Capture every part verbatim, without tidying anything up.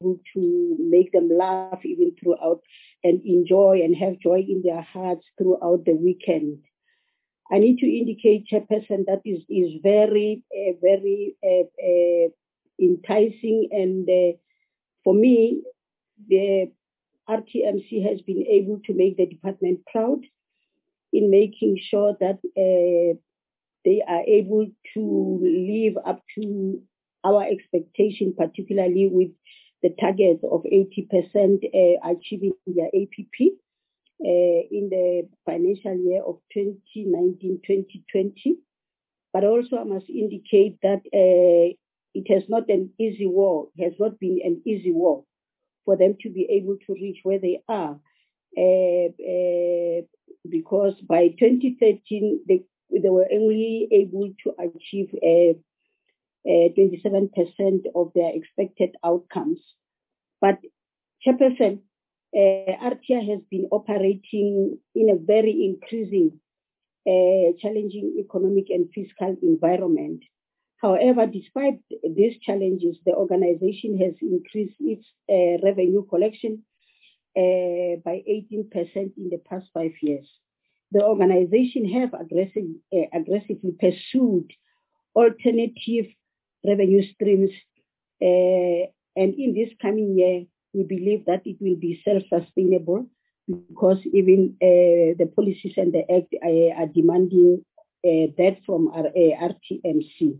to make them laugh even throughout and enjoy and have joy in their hearts throughout the weekend. I need to indicate, Chairperson, that is, is very, uh, very uh, uh, enticing. And uh, for me, the R T M C has been able to make the department proud in making sure that uh, they are able to live up to our expectation, particularly with the target of eighty percent uh, achieving their A P P uh, in the financial year of twenty nineteen twenty twenty. But also I must indicate that uh, it has not an easy war, it has not been an easy war for them to be able to reach where they are. Uh, uh, because by twenty thirteen, they, they were only able to achieve uh, uh, twenty-seven percent of their expected outcomes. But Chairperson, uh, R T I has been operating in a very increasing, uh, challenging economic and fiscal environment. However, despite these challenges, the organization has increased its uh, revenue collection uh, by eighteen percent in the past five years. The organization have aggressive, uh, aggressively pursued alternative revenue streams, uh, and in this coming year, we believe that it will be self-sustainable because even uh, the policies and the act are, are demanding uh, that from our uh, R T M C.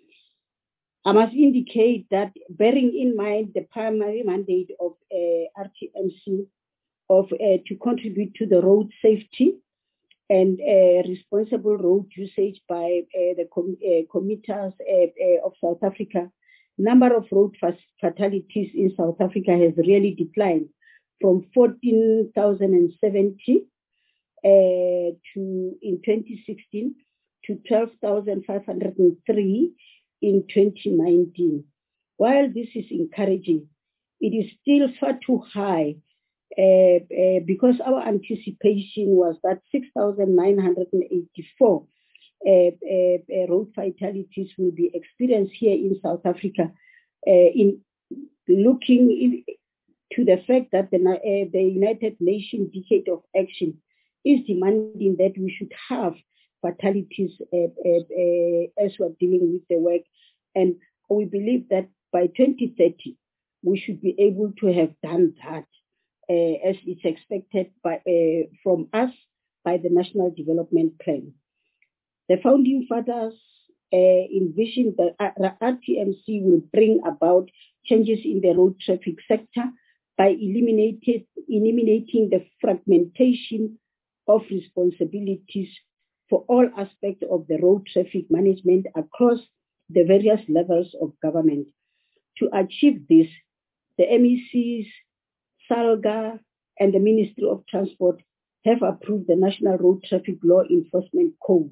I must indicate that bearing in mind the primary mandate of uh, R T M C of uh, to contribute to the road safety and uh, responsible road usage by uh, the com uh, commuters uh, uh, of South Africa, number of road fatalities in South Africa has really declined from fourteen thousand seventy uh, to in twenty sixteen to twelve thousand five hundred three in twenty nineteen. While this is encouraging, it is still far too high uh, uh, because our anticipation was that six thousand nine hundred eighty-four uh, uh, uh, road fatalities will be experienced here in South Africa. Uh, in looking to the fact that the, uh, the United Nations Decade of Action is demanding that we should have fatalities uh, uh, uh, as we're dealing with the work. And we believe that by twenty thirty, we should be able to have done that uh, as it's expected by, uh, from us by the National Development Plan. The founding fathers uh, envisioned that R T M C will bring about changes in the road traffic sector by eliminating, eliminating the fragmentation of responsibilities for all aspects of the road traffic management across the various levels of government. To achieve this, the M E Cs, SALGA, and the Ministry of Transport have approved the National Road Traffic Law Enforcement Code.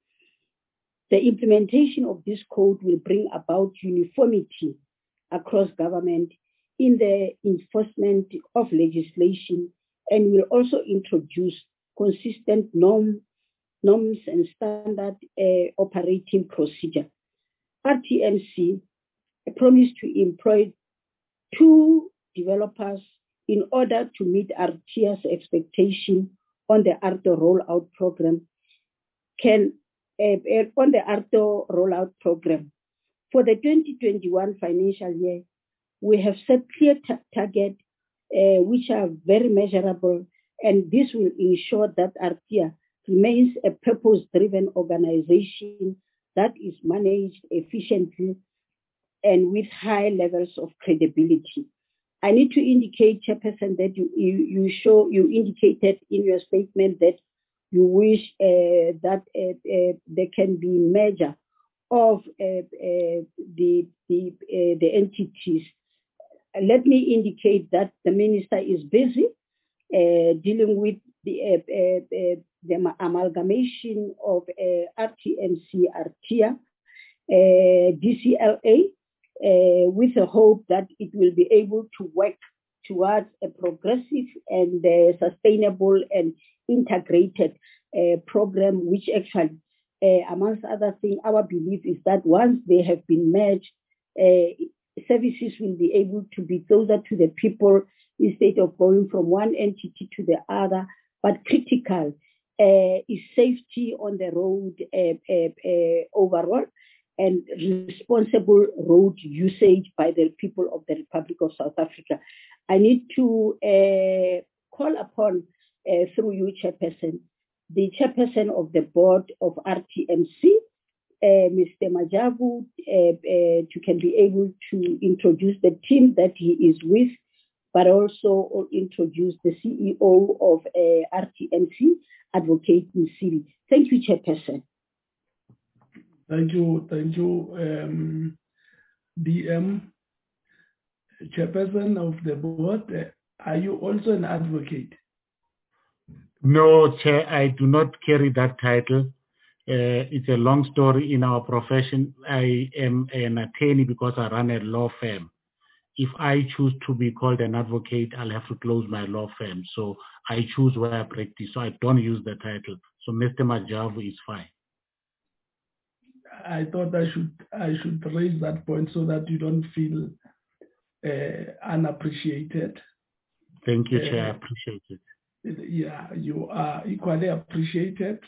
The implementation of this code will bring about uniformity across government in the enforcement of legislation and will also introduce consistent norm, norms and standard uh, operating procedure. R T M C promised to employ two developers in order to meet R T A's expectation on the ARTO rollout program. Can uh, on the ARTO rollout program for the twenty twenty-one financial year, we have set clear targets uh, which are very measurable, and this will ensure that R T A remains a purpose-driven organization that is managed efficiently and with high levels of credibility. I need to indicate, Chairperson, that you, you, you show, you indicated in your statement that you wish uh, that uh, uh, there can be measure of uh, uh, the, the, uh, the entities. Let me indicate that the Minister is busy uh, dealing with the, uh, uh, uh, the amalgamation of uh, R T M C, R T A, uh, D C L A, uh, with the hope that it will be able to work towards a progressive and uh, sustainable and integrated uh, program, which actually, uh, amongst other things, our belief is that once they have been merged, uh, services will be able to be closer to the people instead of going from one entity to the other. But critical uh, is safety on the road uh, uh, uh, overall, and responsible road usage by the people of the Republic of South Africa. I need to uh, call upon, uh, through you, Chairperson, the Chairperson of the Board of R T M C, uh, Mister Majavu, uh, uh, to can be able to introduce the team that he is with, but also introduce the C E O of uh, R T M C, Advocate Msili. Thank you, Chairperson. Thank you, thank you, um, D M, Chairperson of the board. Uh, are you also an advocate? No, Chair, I do not carry that title. Uh, it's a long story in our profession. I am an attorney because I run a law firm. If I choose to be called an advocate, I'll have to close my law firm. So I choose where I practice. So I don't use the title. So Mister Majavu is fine. I thought I should I should raise that point so that you don't feel uh, unappreciated. Thank you, Chair. Uh, I appreciate it. Yeah, you are equally appreciated.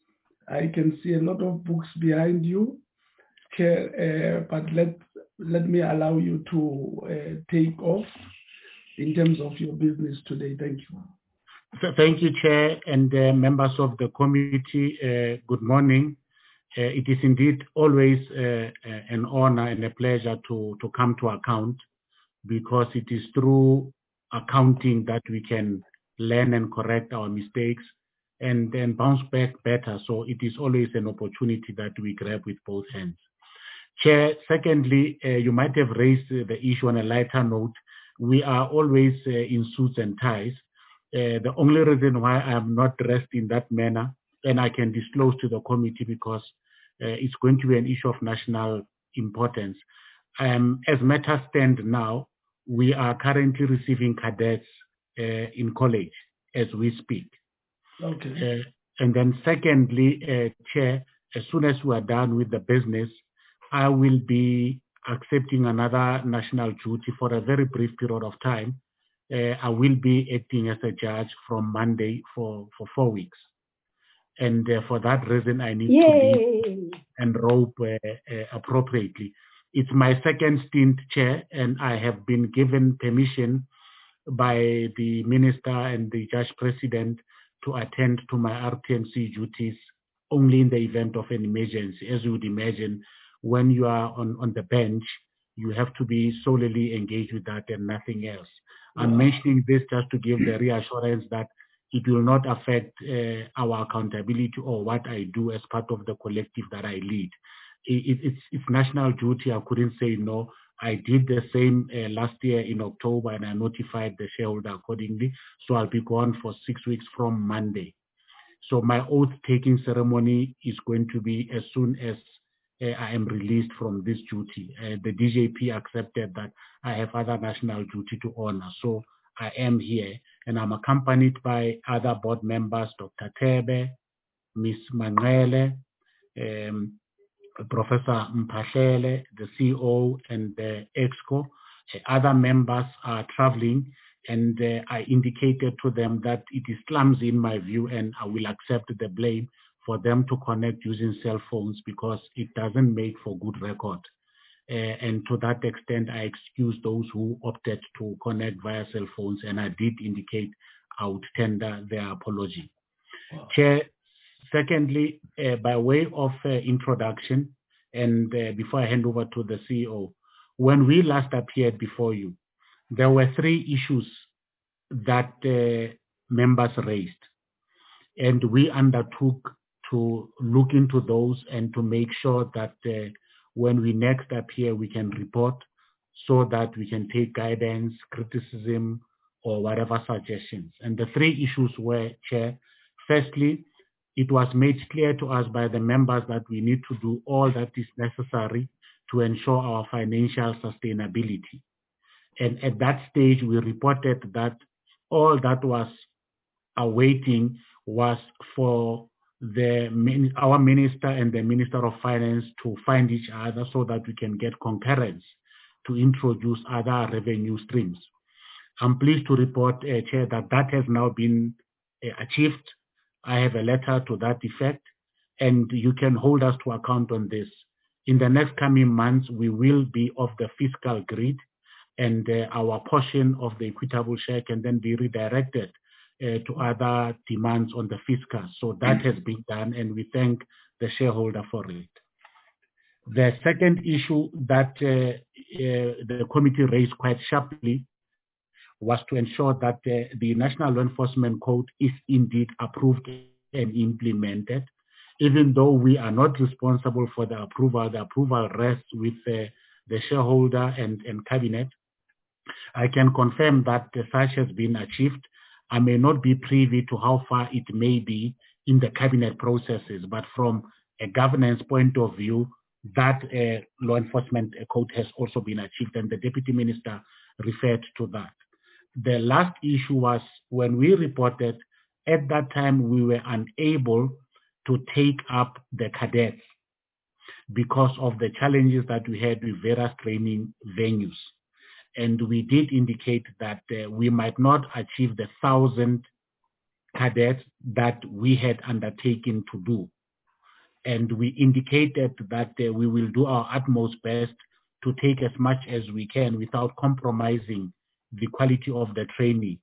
I can see a lot of books behind you, Chair, uh, but let let me allow you to uh, take off in terms of your business today. Thank you. Thank you, Chair, and uh, members of the committee. Uh, good morning. Uh, it is indeed always uh, an honor and a pleasure to, to come to account, because it is through accounting that we can learn and correct our mistakes and then bounce back better. So it is always an opportunity that we grab with both hands. Chair, secondly, uh, you might have raised uh, the issue on a lighter note. We are always uh, in suits and ties. Uh, the only reason why I am not dressed in that manner, and I can disclose to the committee because uh, it's going to be an issue of national importance. Um, as matters stand now, we are currently receiving cadets uh, in college as we speak. Okay. Uh, and then secondly, uh, Chair, as soon as we are done with the business, I will be accepting another national duty for a very brief period of time. Uh, I will be acting as a judge from Monday for, for four weeks. And uh, for that reason, I need Yay. to leave and rope uh, uh, appropriately. It's my second stint, Chair, and I have been given permission by the Minister and the Judge President to attend to my R T M C duties only in the event of an emergency. As you would imagine, when you are on, on the bench, you have to be solely engaged with that and nothing else. Wow. I'm mentioning this just to give the reassurance that it will not affect uh, our accountability or what I do as part of the collective that I lead. It, it, it's, it's national duty. I couldn't say no. I did the same uh, last year in October, and I notified the shareholder accordingly. So I'll be gone for six weeks from Monday. So my oath-taking ceremony is going to be as soon as uh, I am released from this duty. Uh, the D J P accepted that I have other national duty to honor. So I am here, and I'm accompanied by other board members, Doctor Tebe, Miz Manele, um, Professor Mphahlele, the C E O, and the EXCO. Uh, other members are traveling, and uh, I indicated to them that it is clumsy in my view, and I will accept the blame for them to connect using cell phones because it doesn't make for good record. Uh, and to that extent, I excuse those who opted to connect via cell phones, and I did indicate I would tender their apology. Wow. Chair, secondly, uh, by way of uh, introduction, and uh, before I hand over to the C E O, when we last appeared before you, there were three issues that uh, members raised, and we undertook to look into those and to make sure that uh, when we next appear, we can report so that we can take guidance, criticism, or whatever suggestions. And the three issues were, Chair, firstly, it was made clear to us by the members that we need to do all that is necessary to ensure our financial sustainability. And at that stage, we reported that all that was awaiting was for the our minister and the Minister of Finance to find each other so that we can get concurrence to introduce other revenue streams. I'm pleased to report, uh, Chair, that that has now been uh, achieved. I have a letter to that effect, and you can hold us to account on this. In the next coming months, we will be off the fiscal grid, and uh, our portion of the equitable share can then be redirected uh, to other demands on the fiscal. So that has been done, and we thank the shareholder for it. The second issue that uh, uh, the committee raised quite sharply was to ensure that uh, the National Law Enforcement Code is indeed approved and implemented. Even though we are not responsible for the approval, the approval rests with uh, the shareholder and, and cabinet. I can confirm that uh, such has been achieved. I may not be privy to how far it may be in the cabinet processes, but from a governance point of view, that uh, law enforcement code has also been achieved, and the Deputy Minister referred to that. The last issue was when we reported, at that time we were unable to take up the cadets because of the challenges that we had with various training venues. And we did indicate that uh, we might not achieve the thousand cadets that we had undertaken to do. And we indicated that uh, we will do our utmost best to take as much as we can without compromising the quality of the training.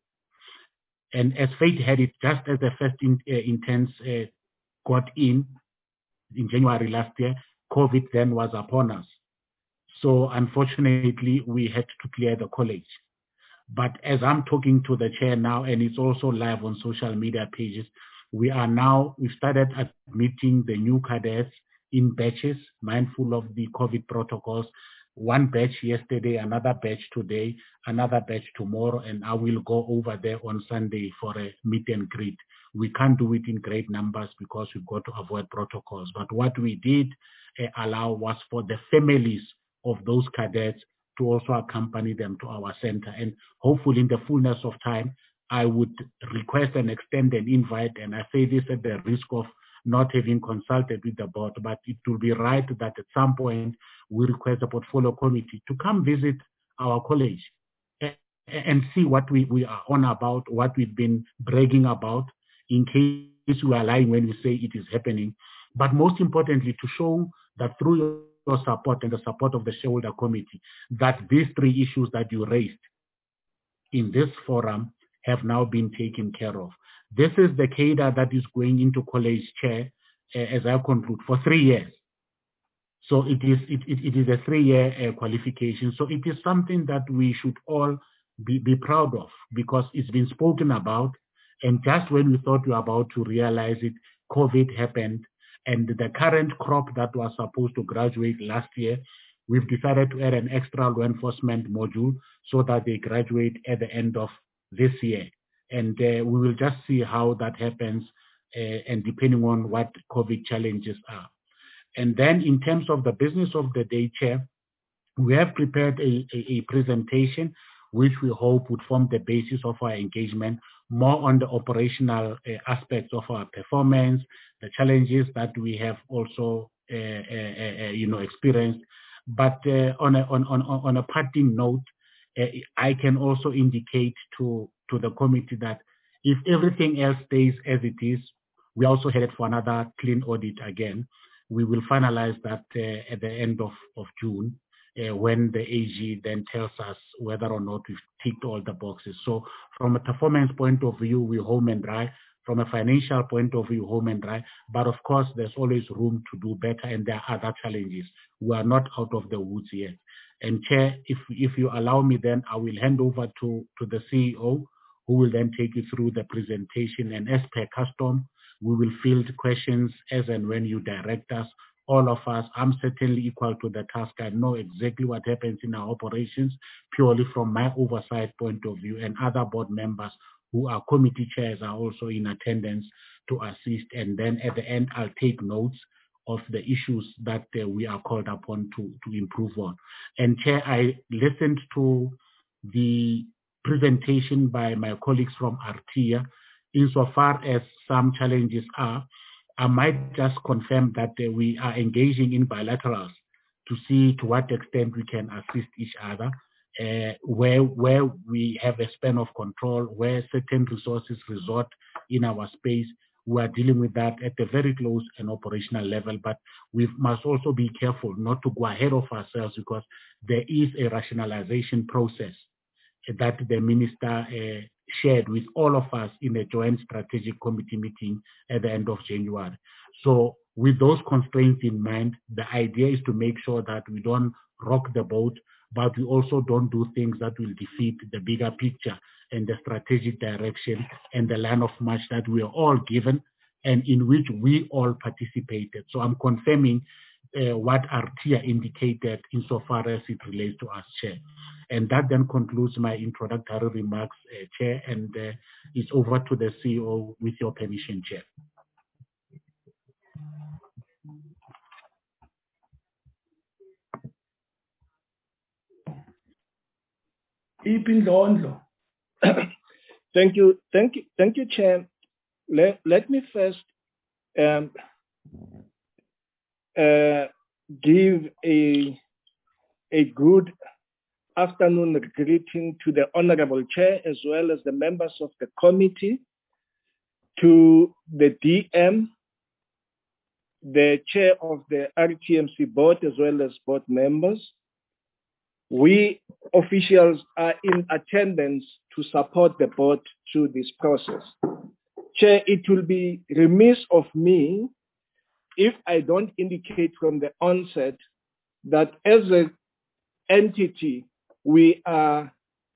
And as fate had it, just as the first in, uh, intense uh, got in, in January last year, COVID then was upon us. So unfortunately, we had to clear the college. But as I'm talking to the chair now, and it's also live on social media pages, we are now, we started admitting the new cadets in batches, mindful of the COVID protocols. One batch yesterday, another batch today, another batch tomorrow, and I will go over there on Sunday for a meet and greet. We can't do it in great numbers because we've got to avoid protocols. But what we did uh, allow was for the families of those cadets to also accompany them to our center. And hopefully in the fullness of time, I would request and extend an invite, and I say this at the risk of not having consulted with the board, but it will be right that at some point we request the portfolio committee to come visit our college and, and see what we, we are on about, what we've been bragging about, in case we are lying when we say it is happening. But most importantly, to show that through your support and the support of the shareholder committee, that these three issues that you raised in this forum have now been taken care of. This is the cadre that is going into college, Chair, uh, as I conclude, for three years. So it is it, it, it is a three-year uh, qualification. So it is something that we should all be, be proud of, because it's been spoken about. And just when we thought we were about to realize it, COVID happened. And the current crop that was supposed to graduate last year, we've decided to add an extra law enforcement module so that they graduate at the end of this year. And uh, we will just see how that happens, uh, and depending on what COVID challenges are. And then in terms of the business of the day, Chair, we have prepared a, a, a presentation which we hope would form the basis of our engagement, more on the operational uh, aspects of our performance, the challenges that we have also uh, uh, uh, you know, experienced. But uh, on, a, on, on, on a parting note, uh, I can also indicate to, to the committee that if everything else stays as it is, we also headed for another clean audit again. We will finalize that uh, at the end of, of June, uh, when the A G then tells us whether or not we've ticked all the boxes. So from a performance point of view, we're home and dry. From a financial point of view, home and dry. But of course, there's always room to do better, and there are other challenges. We are not out of the woods yet. And Chair, if, if you allow me, then I will hand over to, to the C E O, who will then take you through the presentation. And as per custom, we will field questions as and when you direct us. All of us, I'm certainly equal to the task. I know exactly what happens in our operations, purely from my oversight point of view, and other board members who are committee chairs are also in attendance to assist. And then at the end, I'll take notes of the issues that uh, we are called upon to, to improve on. And Chair, I listened to the presentation by my colleagues from ARTIA. Insofar as some challenges are, I might just confirm that uh, we are engaging in bilaterals to see to what extent we can assist each other, uh, where where we have a span of control, where certain resources resort in our space. We are dealing with that at a very close and operational level, but we must also be careful not to go ahead of ourselves, because there is a rationalization process that the minister uh, shared with all of us in a joint strategic committee meeting at the end of January. So with those constraints in mind, the idea is to make sure that we don't rock the boat, but we also don't do things that will defeat the bigger picture and the strategic direction and the line of march that we are all given and in which we all participated. So I'm confirming uh, what Artia indicated insofar as it relates to us, Chair. And that then concludes my introductory remarks, uh, Chair, and uh, it's over to the C E O with your permission, Chair. Ipindlondlo. Thank you, thank you, thank you, Chair. Let, let me first um, uh, give a, a good afternoon greeting to the Honorable Chair as well as the members of the committee, to the D M, the Chair of the R T M C board as well as board members. We officials are in attendance to support the board through this process. Chair, it will be remiss of me if I don't indicate from the onset that as an entity, we are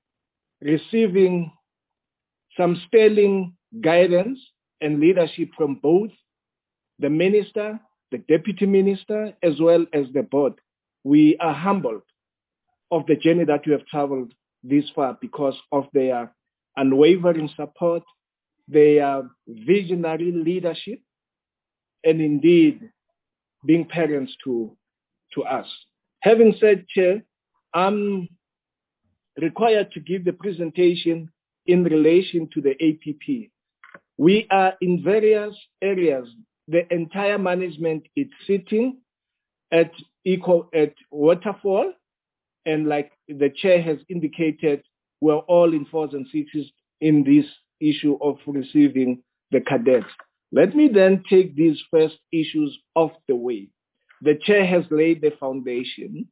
receiving some sterling guidance and leadership from both the minister, the deputy minister, as well as the board. We are humbled of the journey that we have traveled this far because of their unwavering support, their visionary leadership, and indeed being parents to, to us. Having said, Chair, I'm required to give the presentation in relation to the A P P. We are in various areas. The entire management is sitting at equal at Waterfall, and like the chair has indicated, we're all in fours and sixes in this issue of receiving the cadets. Let me then take these first issues off the way. The chair has laid the foundation.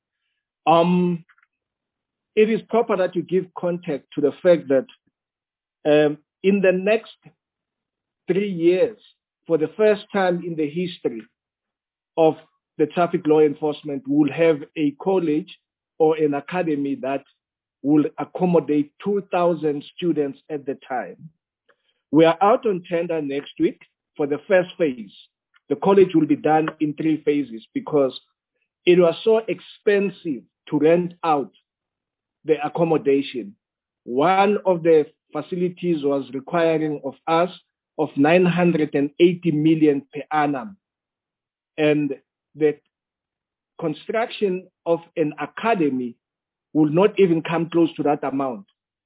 Um, it is proper that you give context to the fact that um, in the next three years, for the first time in the history of the traffic law enforcement, we'll have a college or an academy that will accommodate two thousand students at the time. We are out on tender next week for the first phase. The college will be done in three phases because it was so expensive to rent out the accommodation. One of the facilities was requiring of us of nine hundred eighty million per annum. And the construction of an academy will not even come close to that amount.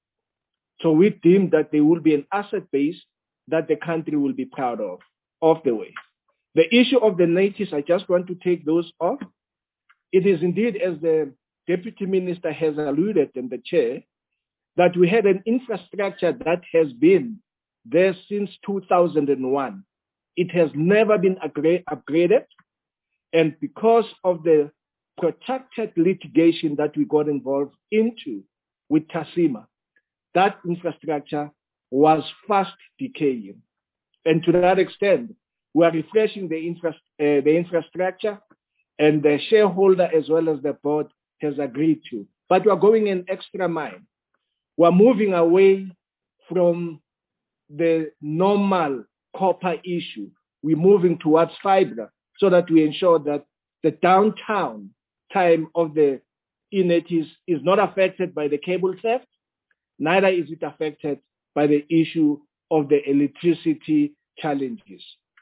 So we deem that there will be an asset base that the country will be proud of, of the way. The issue of the natives, I just want to take those off. It is indeed, as the Deputy Minister has alluded and the Chair, that we had an infrastructure that has been there since two thousand one. It has never been upgraded. And because of the protracted litigation that we got involved into with TASIMA, that infrastructure was fast decaying. And to that extent, we are refreshing the, infra uh, the infrastructure, and the shareholder as well as the board has agreed to. But we are going an extra mile. We are moving away from the normal copper issue. We're moving towards fiber so that we ensure that the downtown time of the e-natives is not affected by the cable theft, neither is it affected by the issue of the electricity challenges.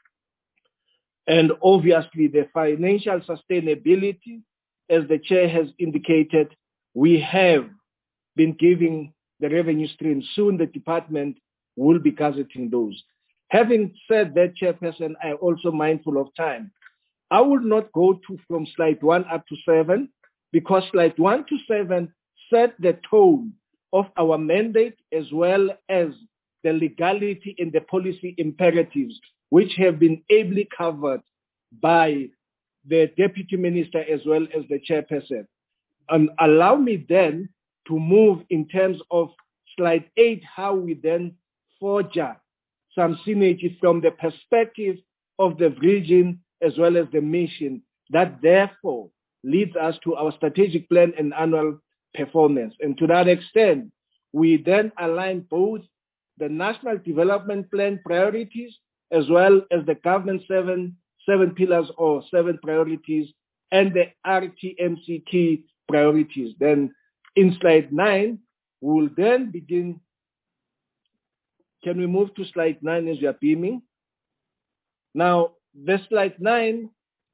And obviously the financial sustainability, as the chair has indicated, we have been giving the revenue stream. Soon the department will be gazetting those. Having said that, Chairperson, I'm also mindful of time. I will not go to from slide one up to seven, because slide one to seven set the tone of our mandate as well as the legality and the policy imperatives, which have been ably covered by the deputy minister as well as the chairperson. And allow me then to move in terms of slide eight, how we then forge some synergy from the perspective of the region as well as the mission that therefore leads us to our strategic plan and annual performance. And to that extent, we then align both the National Development Plan priorities as well as the government seven, seven pillars or seven priorities and the R T M C key priorities. Then in slide nine, we will then begin. Can we move to slide nine as you are beaming? Now, the slide nine,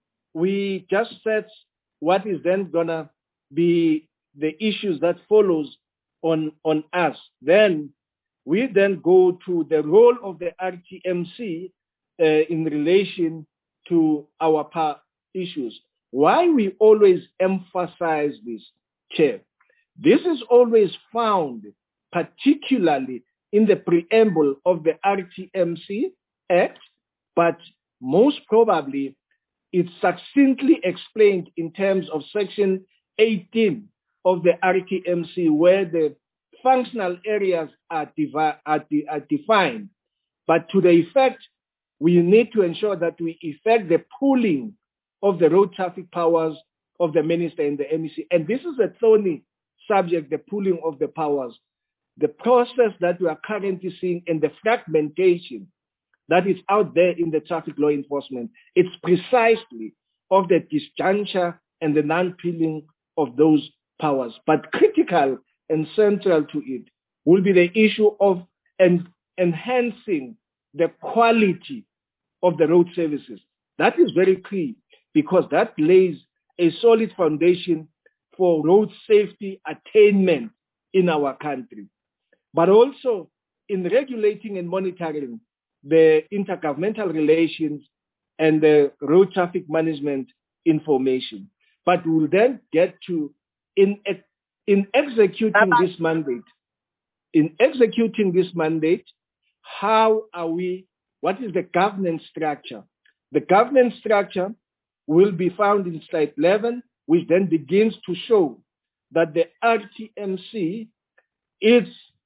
we just set what is then gonna be the issues that follows on, on us. Then we then go to the role of the R T M C uh, in relation to our power issues. Why we always emphasize this, Chair? This is always found particularly in the preamble of the R T M C Act, but most probably it's succinctly explained in terms of section eighteen of the R T M C, where the functional areas are, devi- are, de- are defined. But to the effect, we need to ensure that we effect the pooling of the road traffic powers of the minister and the M E C. And this is a thorny subject, the pooling of the powers. The process that we are currently seeing and the fragmentation that is out there in the traffic law enforcement, it's precisely of the disjuncture and the non-pooling of those powers. But critical and central to it will be the issue of en- enhancing the quality of the road services. That is very key, because that lays a solid foundation for road safety attainment in our country. But also in regulating and monitoring the intergovernmental relations and the road traffic management information. But we'll then get to, in, in executing Bye-bye. this mandate, in executing this mandate, how are we, what is the governance structure? The governance structure will be found in slide eleven, which then begins to show that the R T M C is,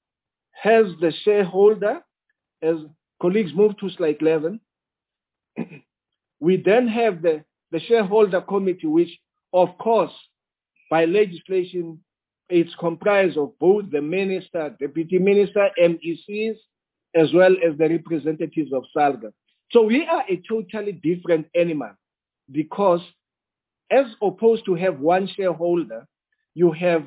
has the shareholder, as colleagues move to slide eleven, we then have the, the shareholder committee, which of course, by legislation, it's comprised of both the minister, deputy minister, M E Cs, as well as the representatives of SALGA. So we are a totally different animal, because as opposed to have one shareholder, you have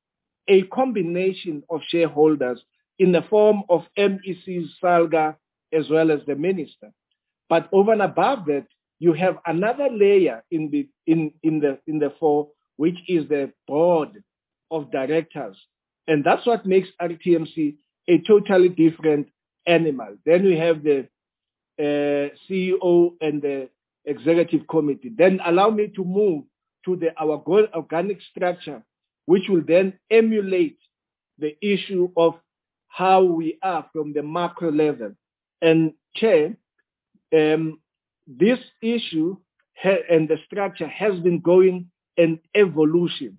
a combination of shareholders in the form of M E Cs, SALGA, as well as the minister. But over and above that, you have another layer in the in, in the in the four, which is the board of directors. And that's what makes R T M C a totally different animal. Then we have the uh, C E O and the executive committee. Then allow me to move to the our organic structure, which will then emulate the issue of how we are from the macro level. And Chair, um, this issue ha- and the structure has been going in evolution.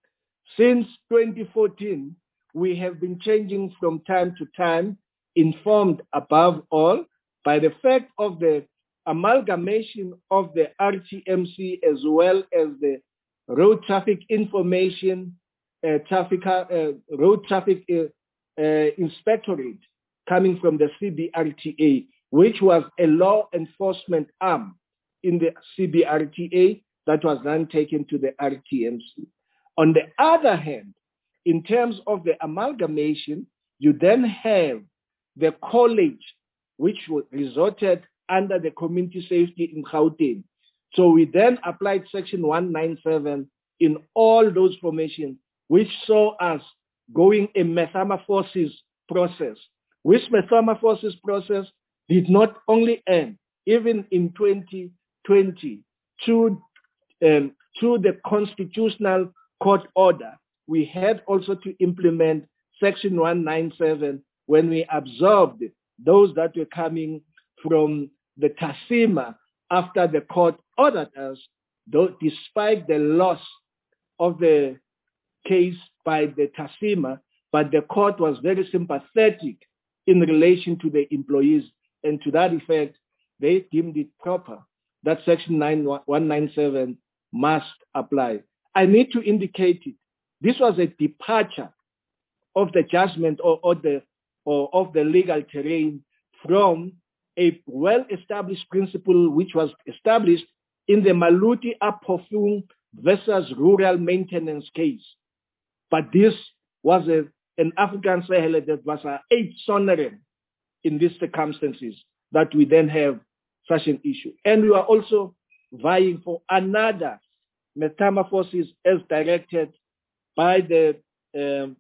Since twenty fourteen, we have been changing from time to time, informed above all by the fact of the amalgamation of the R T M C as well as the Road Traffic Information uh, traffic, uh, Road Traffic uh, uh, Inspectorate coming from the C B R T A, which was a law enforcement arm in the C B R T A that was then taken to the R T M C. On the other hand, in terms of the amalgamation, you then have the college, which resorted under the community safety in Gauteng. So we then applied section one ninety-seven in all those formations, which saw us going a metamorphosis process, which metamorphosis process did not only end, even in twenty twenty, through, um, through the Constitutional Court order, we had also to implement Section one ninety-seven when we absorbed those that were coming from the TASIMA after the court ordered us, though, despite the loss of the case by the TASIMA, but the court was very sympathetic in relation to the employees, and to that effect, they deemed it proper that Section one ninety-seven must apply. I need to indicate it. This was a departure of the judgment or, or the or of the legal terrain from a well-established principle which was established in the Maluti Apofung versus rural maintenance case. But this was a, an African Sahel that was a eight sonorem in these circumstances that we then have such an issue. And we are also vying for another metamorphosis as directed by the um,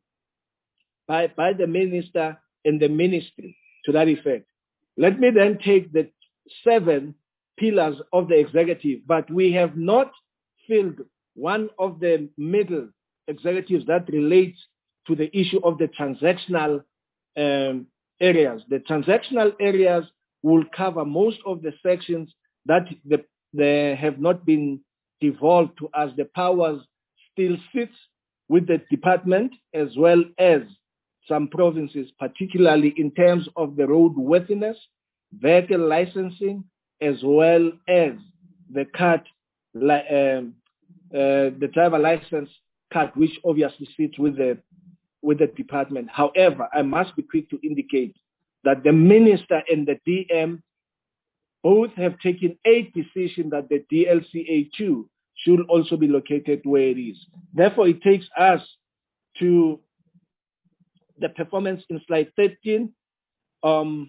by, by the minister and the ministry to that effect. Let me then take the seven pillars of the executive, but we have not filled one of the middle executives that relates to the issue of the transactional um, areas. The transactional areas will cover most of the sections that the, they have not been devolved to us. The powers still sits with the department as well as some provinces, particularly in terms of the roadworthiness, vehicle licensing, as well as the card, um, uh, the driver license card, which obviously sits with the with the department. However, I must be quick to indicate that the minister and the D M both have taken a decision that the D L C A two should also be located where it is. Therefore, it takes us to the performance in slide thirteen. Um,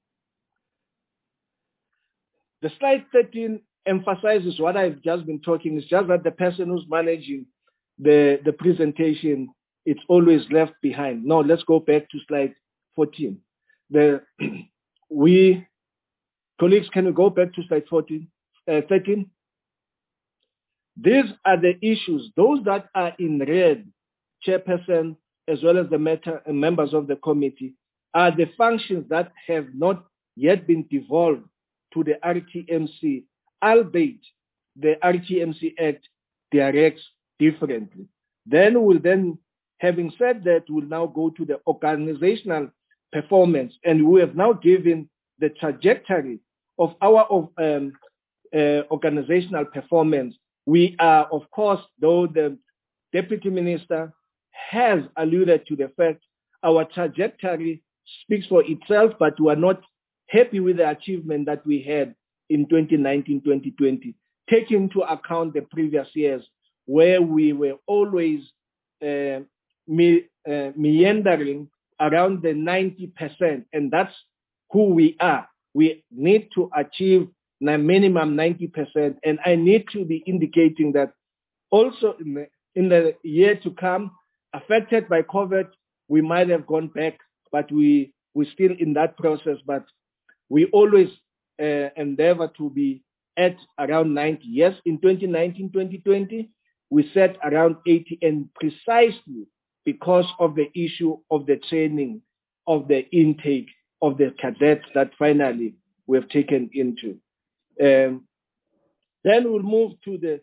the slide thirteen emphasizes what I've just been talking. It's just that the person who's managing the, the presentation, it's always left behind. No, let's go back to slide fourteen. The, we, colleagues, can we go back to slide fourteen, uh, thirteen? These are the issues, those that are in red, chairperson, as well as the meta, uh, members of the committee, are the functions that have not yet been devolved to the R T M C, albeit the R T M C Act directs differently. Then we'll then, having said that, we'll now go to the organizational performance, and we have now given the trajectory of our of, um, uh, organizational performance. We are, of course, though the Deputy Minister has alluded to the fact our trajectory speaks for itself, but we are not happy with the achievement that we had in twenty nineteen twenty twenty, taking into account the previous years where we were always uh, me, uh, meandering around the ninety percent, and that's who we are. We need to achieve a minimum ninety percent, and I need to be indicating that also in the, in the year to come, affected by COVID, we might have gone back, but we, we're still in that process, but we always uh, endeavor to be at around ninety. Yes, in twenty nineteen twenty twenty, we set around eighty, and precisely because of the issue of the training, of the intake of the cadets that finally we have taken into. Um, then we'll move to the,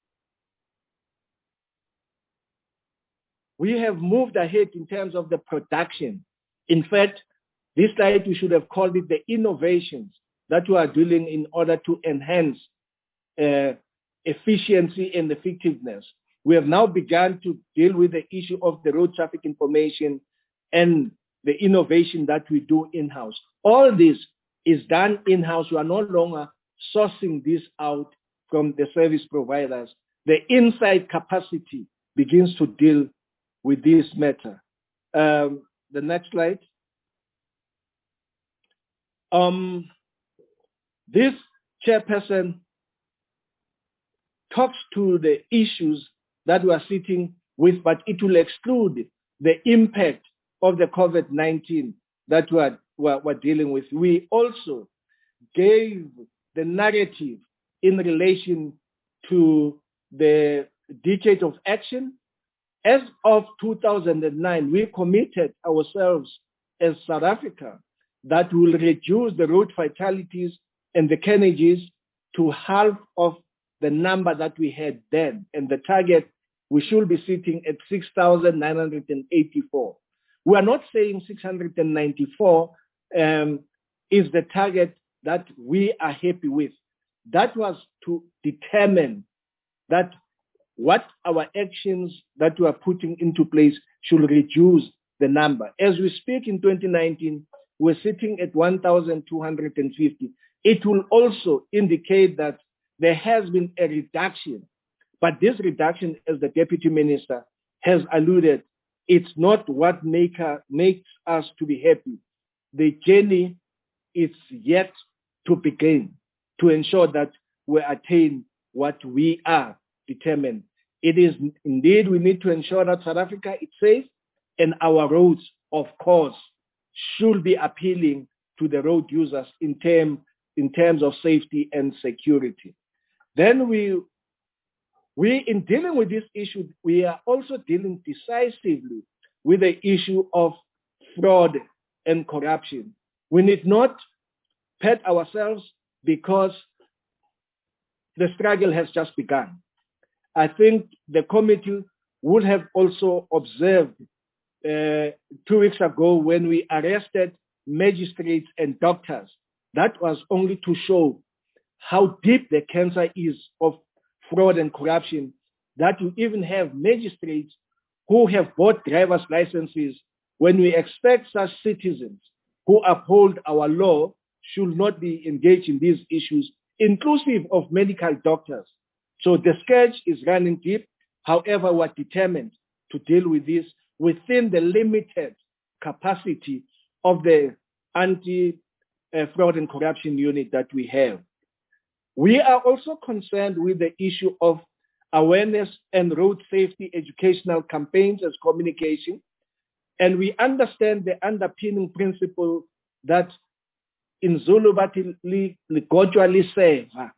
we have moved ahead in terms of the production. In fact, this slide we should have called it the innovations that we are doing in order to enhance uh, efficiency and effectiveness. We have now begun to deal with the issue of the road traffic information and the innovation that we do in-house. All this is done in-house. We are no longer sourcing this out from the service providers. The inside capacity begins to deal with this matter. Um, the next slide. Um, this chairperson talks to the issues that we are sitting with, but it will exclude the impact of the COVID nineteen that we are, we are, we are dealing with. We also gave the narrative in relation to the decade of action. As of two thousand nine, we committed ourselves as South Africa that will reduce the road fatalities and the carnages to half of the number that we had then. And the target, we should be sitting at six thousand nine hundred eighty-four. We are not saying six hundred ninety-four um, is the target that we are happy with. That was to determine that what our actions that we are putting into place should reduce the number. As we speak in twenty nineteen, we're sitting at one thousand two hundred fifty. It will also indicate that there has been a reduction, but this reduction, as the Deputy Minister has alluded, it's not what make, uh, makes us to be happy. The journey is yet to begin to ensure that we attain what we are determined. It is indeed, we need to ensure that South Africa is safe, and our roads, of course, should be appealing to the road users in, term, in terms of safety and security. Then we, we, in dealing with this issue, we are also dealing decisively with the issue of fraud and corruption. We need not pat ourselves because the struggle has just begun. I think the committee would have also observed uh, two weeks ago when we arrested magistrates and doctors. That was only to show how deep the cancer is of fraud and corruption, that you even have magistrates who have bought driver's licenses when we expect such citizens who uphold our law should not be engaged in these issues, inclusive of medical doctors. So the scourge is running deep. However, we're determined to deal with this within the limited capacity of the anti-fraud and corruption unit that we have. We are also concerned with the issue of awareness and road safety educational campaigns as communication. And we understand the underpinning principle that in Zulu bathi ligodjwa liseva.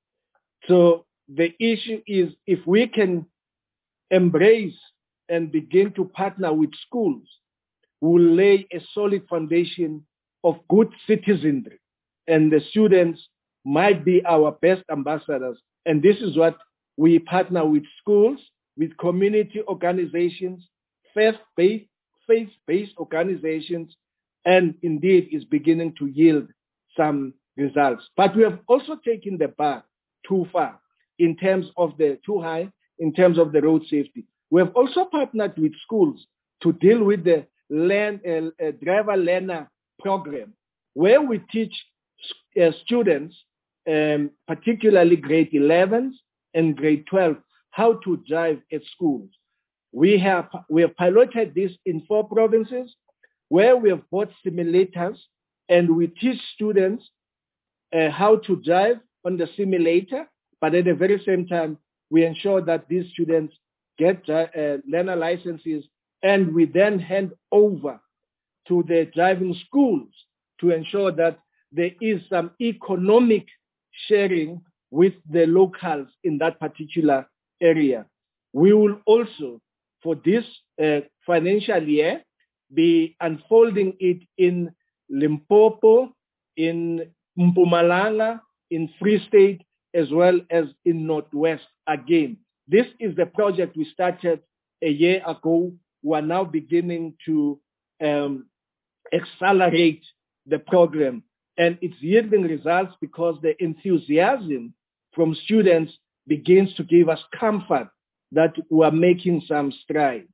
So the issue is if we can embrace and begin to partner with schools, we'll lay a solid foundation of good citizenry, and the students might be our best ambassadors. And this is what we partner with schools, with community organizations, faith-based, faith-based organizations, and indeed is beginning to yield some results. But we have also taken the bar too far in terms of the too high, in terms of the road safety. We have also partnered with schools to deal with the learn, uh, uh, driver learner program, where we teach uh, students, um, particularly grade elevens and grade twelve, how to drive at schools. We have, we have piloted this in four provinces where we have bought simulators and we teach students uh, how to drive on the simulator, but at the very same time, we ensure that these students get uh, learner licenses, and we then hand over to the driving schools to ensure that there is some economic sharing with the locals in that particular area. We will also, for this uh, financial year, be unfolding it in Limpopo, in Mpumalanga, in Free State, as well as in Northwest again. This is the project we started a year ago. We are now beginning to um, accelerate the program, and it's yielding results because the enthusiasm from students begins to give us comfort that we are making some strides.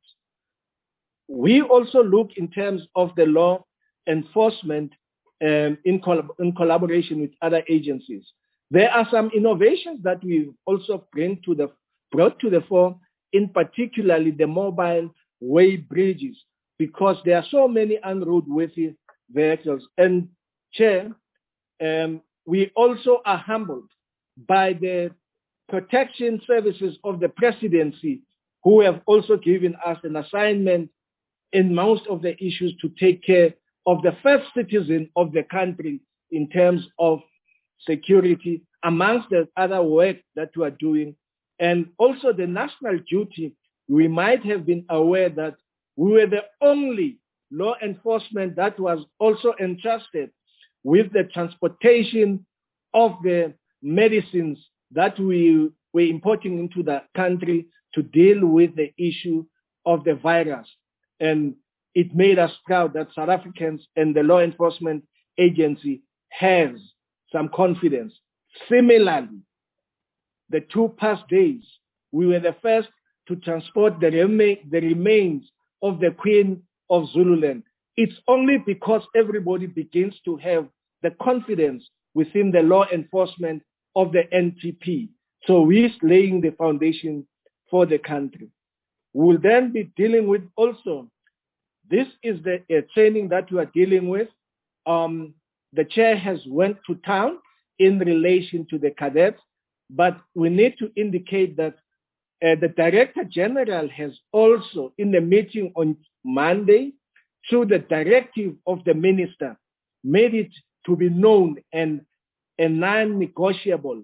We also look in terms of the law enforcement um, in, collab in collaboration with other agencies. There are some innovations that we also bring to the, brought to the fore, in particularly the mobile way bridges, because there are so many unroadworthy vehicles. And Chair, um, we also are humbled by the protection services of the presidency, who have also given us an assignment in most of the issues to take care of the first citizen of the country in terms of security, amongst the other work that we are doing And also the national duty, we might have been aware that we were the only law enforcement that was also entrusted with the transportation of the medicines that we were importing into the country to deal with the issue of the virus. And it made us proud that South Africans and the law enforcement agency has some confidence. Similarly, the two past days, we were the first to transport the, rema the remains of the Queen of Zululand. It's only because everybody begins to have the confidence within the law enforcement of the N P P. So we're laying the foundation for the country. We'll then be dealing with also, this is the uh, training that we are dealing with. Um, the chair has went to town in relation to the cadets, but we need to indicate that uh, the Director General has also, in the meeting on Monday, through the directive of the minister, made it to be known and a non-negotiable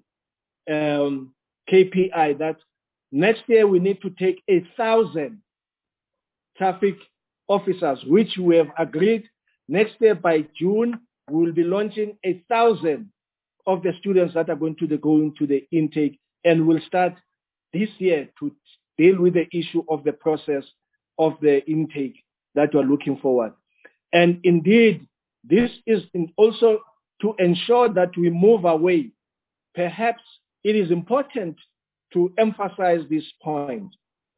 um, K P I that next year we need to take a thousand traffic officers, which we have agreed. Next year by June, we will be launching a thousand of the students that are going to the, go into the intake, and we'll start this year to deal with the issue of the process of the intake that we're looking forward. And indeed, this is also to ensure that we move away. Perhaps it is important to emphasize this point.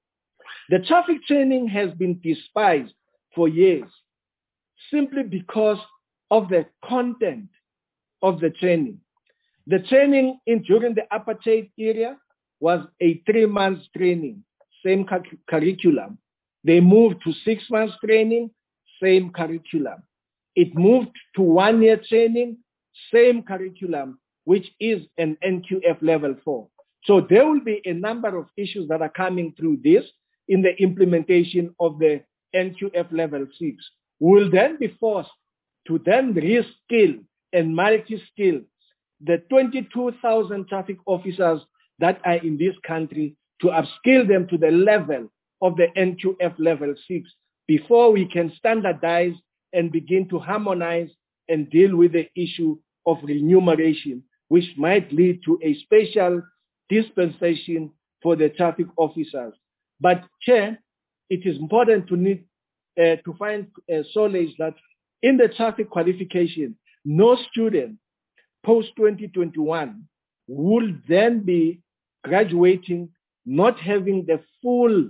The traffic training has been despised for years simply because of the content of the training. The training in, during the apartheid era was a three months training, same cu curriculum. They moved to six months training, same curriculum. It moved to one year training, same curriculum, which is an N Q F level four. So there will be a number of issues that are coming through this in the implementation of the N Q F level six. We will then be forced to then reskill and multi-skill the twenty-two thousand traffic officers that are in this country to upskill them to the level of the N Q F level six before we can standardize and begin to harmonize and deal with the issue of remuneration, which might lead to a special dispensation for the traffic officers. But Chair, it is important to need uh, to find uh, solace that in the traffic qualification, no student post twenty twenty-one will then be graduating not having the full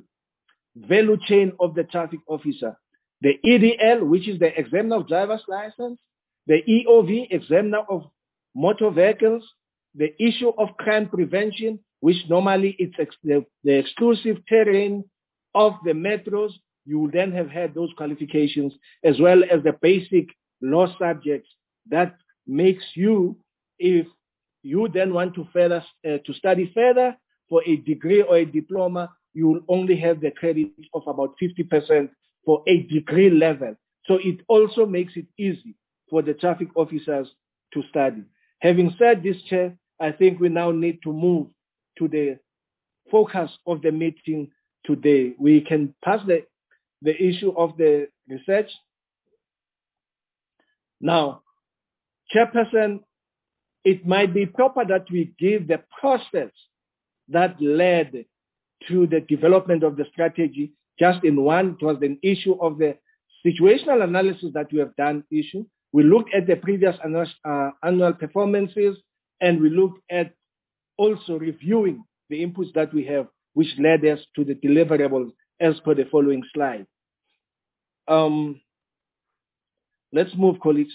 value chain of the traffic officer. The E D L, which is the examiner of driver's license, the E O V, examiner of motor vehicles, the issue of crime prevention, which normally it's ex the, the exclusive terrain of the metros. You will then have had those qualifications, as well as the basic law subjects that makes you, if you then want to further uh, to study further for a degree or a diploma, you will only have the credit of about fifty percent for a degree level. So it also makes it easy for the traffic officers to study. Having said this, Chair, I think we now need to move to the focus of the meeting today. We can pass the, the issue of the research. Now, Chairperson, it might be proper that we give the process that led to the development of the strategy just in one. It was an issue of the situational analysis that we have done issue. We looked at the previous annual, uh, annual performances, and we looked at also reviewing the inputs that we have, which led us to the deliverables as per the following slide. Um, let's move, colleagues.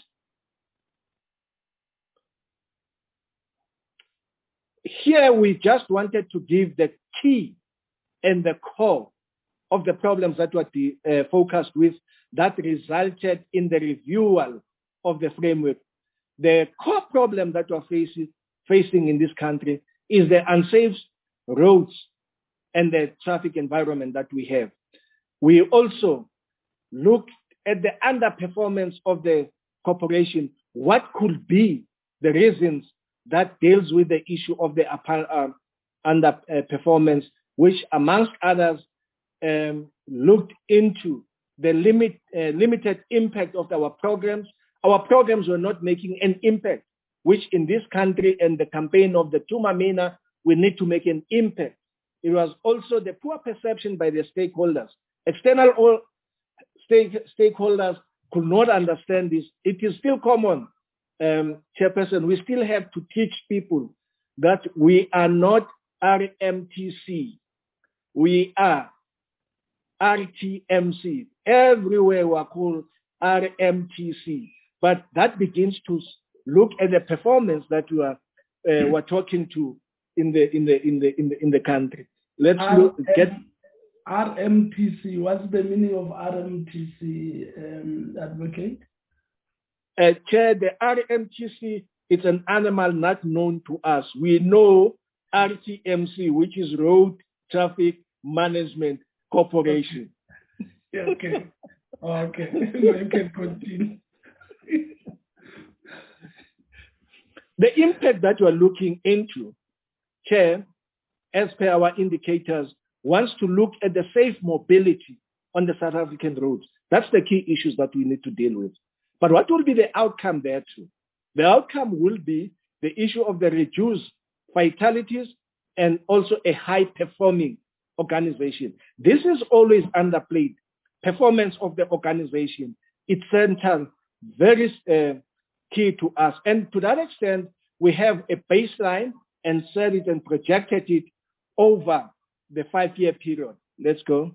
Here we just wanted to give the key and the core of the problems that were uh, focused with that resulted in the reviewal of the framework. The core problem that we're facing, facing in this country is the unsafe roads and the traffic environment that we have. We also looked at the underperformance of the corporation. What could be the reasons that deals with the issue of the uh, underperformance, which amongst others um, looked into the limit, uh, limited impact of our programs. Our programs were not making an impact, which in this country and the campaign of the Tuma Mina, we need to make an impact. It was also the poor perception by the stakeholders. External stake, stakeholders could not understand this. It is still common, um, Chairperson. We still have to teach people that we are not R M T C. We are R T M C. Everywhere we are called R M T C. But that begins to look at the performance that we are uh, we're talking to in the in the in the in the in the country. Let's look, get R M T C. What's the meaning of R M T C, um, advocate? Uh, Chair, the R M T C is an animal not known to us. We know R T M C, which is Road Traffic Management Corporation. Okay. Okay. You can continue. The impact that we're looking into, Chair, as per our indicators, wants to look at the safe mobility on the South African roads. That's the key issues that we need to deal with. But what will be the outcome there too? The outcome will be the issue of the reduced fatalities and also a high-performing organization. This is always underplayed. Performance of the organization, it's central, very uh, key to us. And to that extent, we have a baseline and set it and projected it over the five-year period. Let's go.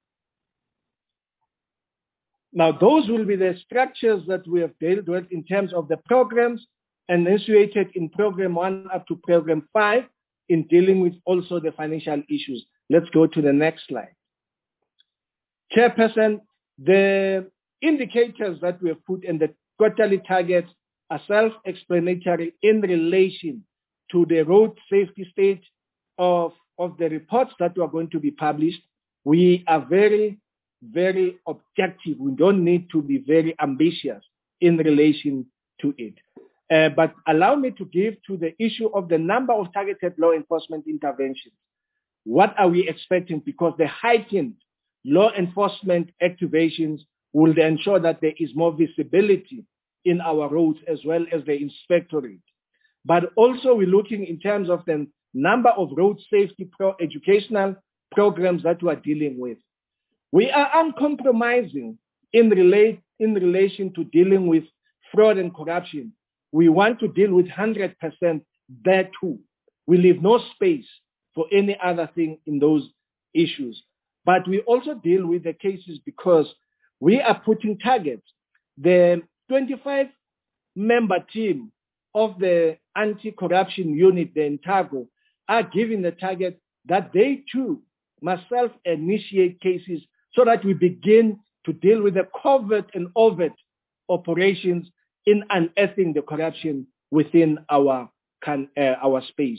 Now, those will be the structures that we have dealt with in terms of the programs and initiated in program one up to program five in dealing with also the financial issues. Let's go to the next slide. Chairperson, the indicators that we have put in the quarterly targets are self-explanatory in relation to the road safety stage of, of the reports that are going to be published. We are very, very objective. We don't need to be very ambitious in relation to it. Uh, but allow me to give to the issue of the number of targeted law enforcement interventions. What are we expecting? Because the heightened law enforcement activations will ensure that there is more visibility in our roads as well as the inspectorate. But also we're looking in terms of the number of road safety pro educational programs that we are dealing with. We are uncompromising in, relate, in relation to dealing with fraud and corruption. We want to deal with one hundred percent there too. We leave no space for any other thing in those issues. But we also deal with the cases because we are putting targets. The twenty-five member team of the anti-corruption unit, the Intago, are given the target that they too must self-initiate cases so that we begin to deal with the covert and overt operations in unearthing the corruption within our, can, uh, our space.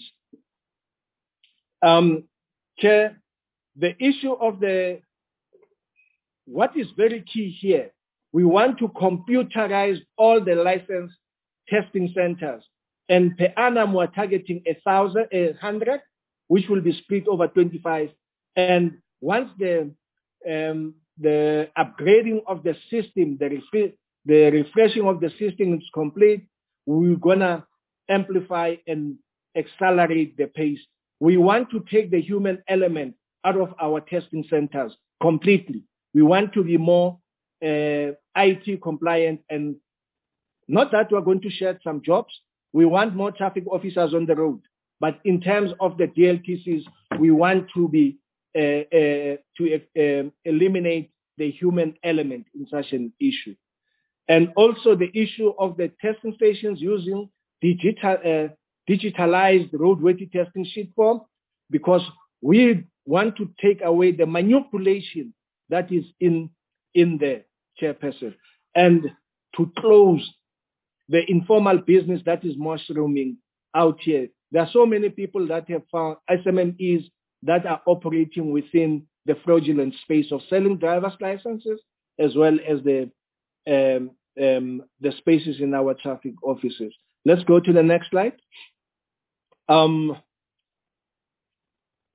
Um, Chair, the issue of the, what is very key here, we want to computerize all the licensed testing centers. And per annum, we're targeting a thousand, a hundred, which will be split over twenty-five. And once the, um, the upgrading of the system, the, refre the refreshing of the system is complete, we're gonna amplify and accelerate the pace. We want to take the human element out of our testing centers completely. We want to be more uh, I T compliant, and not that we're going to share some jobs. We want more traffic officers on the road. But in terms of the D L T Cs, we want to be uh, uh, to uh, eliminate the human element in such an issue. And also the issue of the testing stations using digital, uh, digitalized roadworthy testing sheet form, because we want to take away the manipulation that is in, in the Chairperson, and to close the informal business that is mushrooming out here. There are so many people that have found S M M Es that are operating within the fraudulent space of selling driver's licenses, as well as the, um, um, the spaces in our traffic offices. Let's go to the next slide. Um,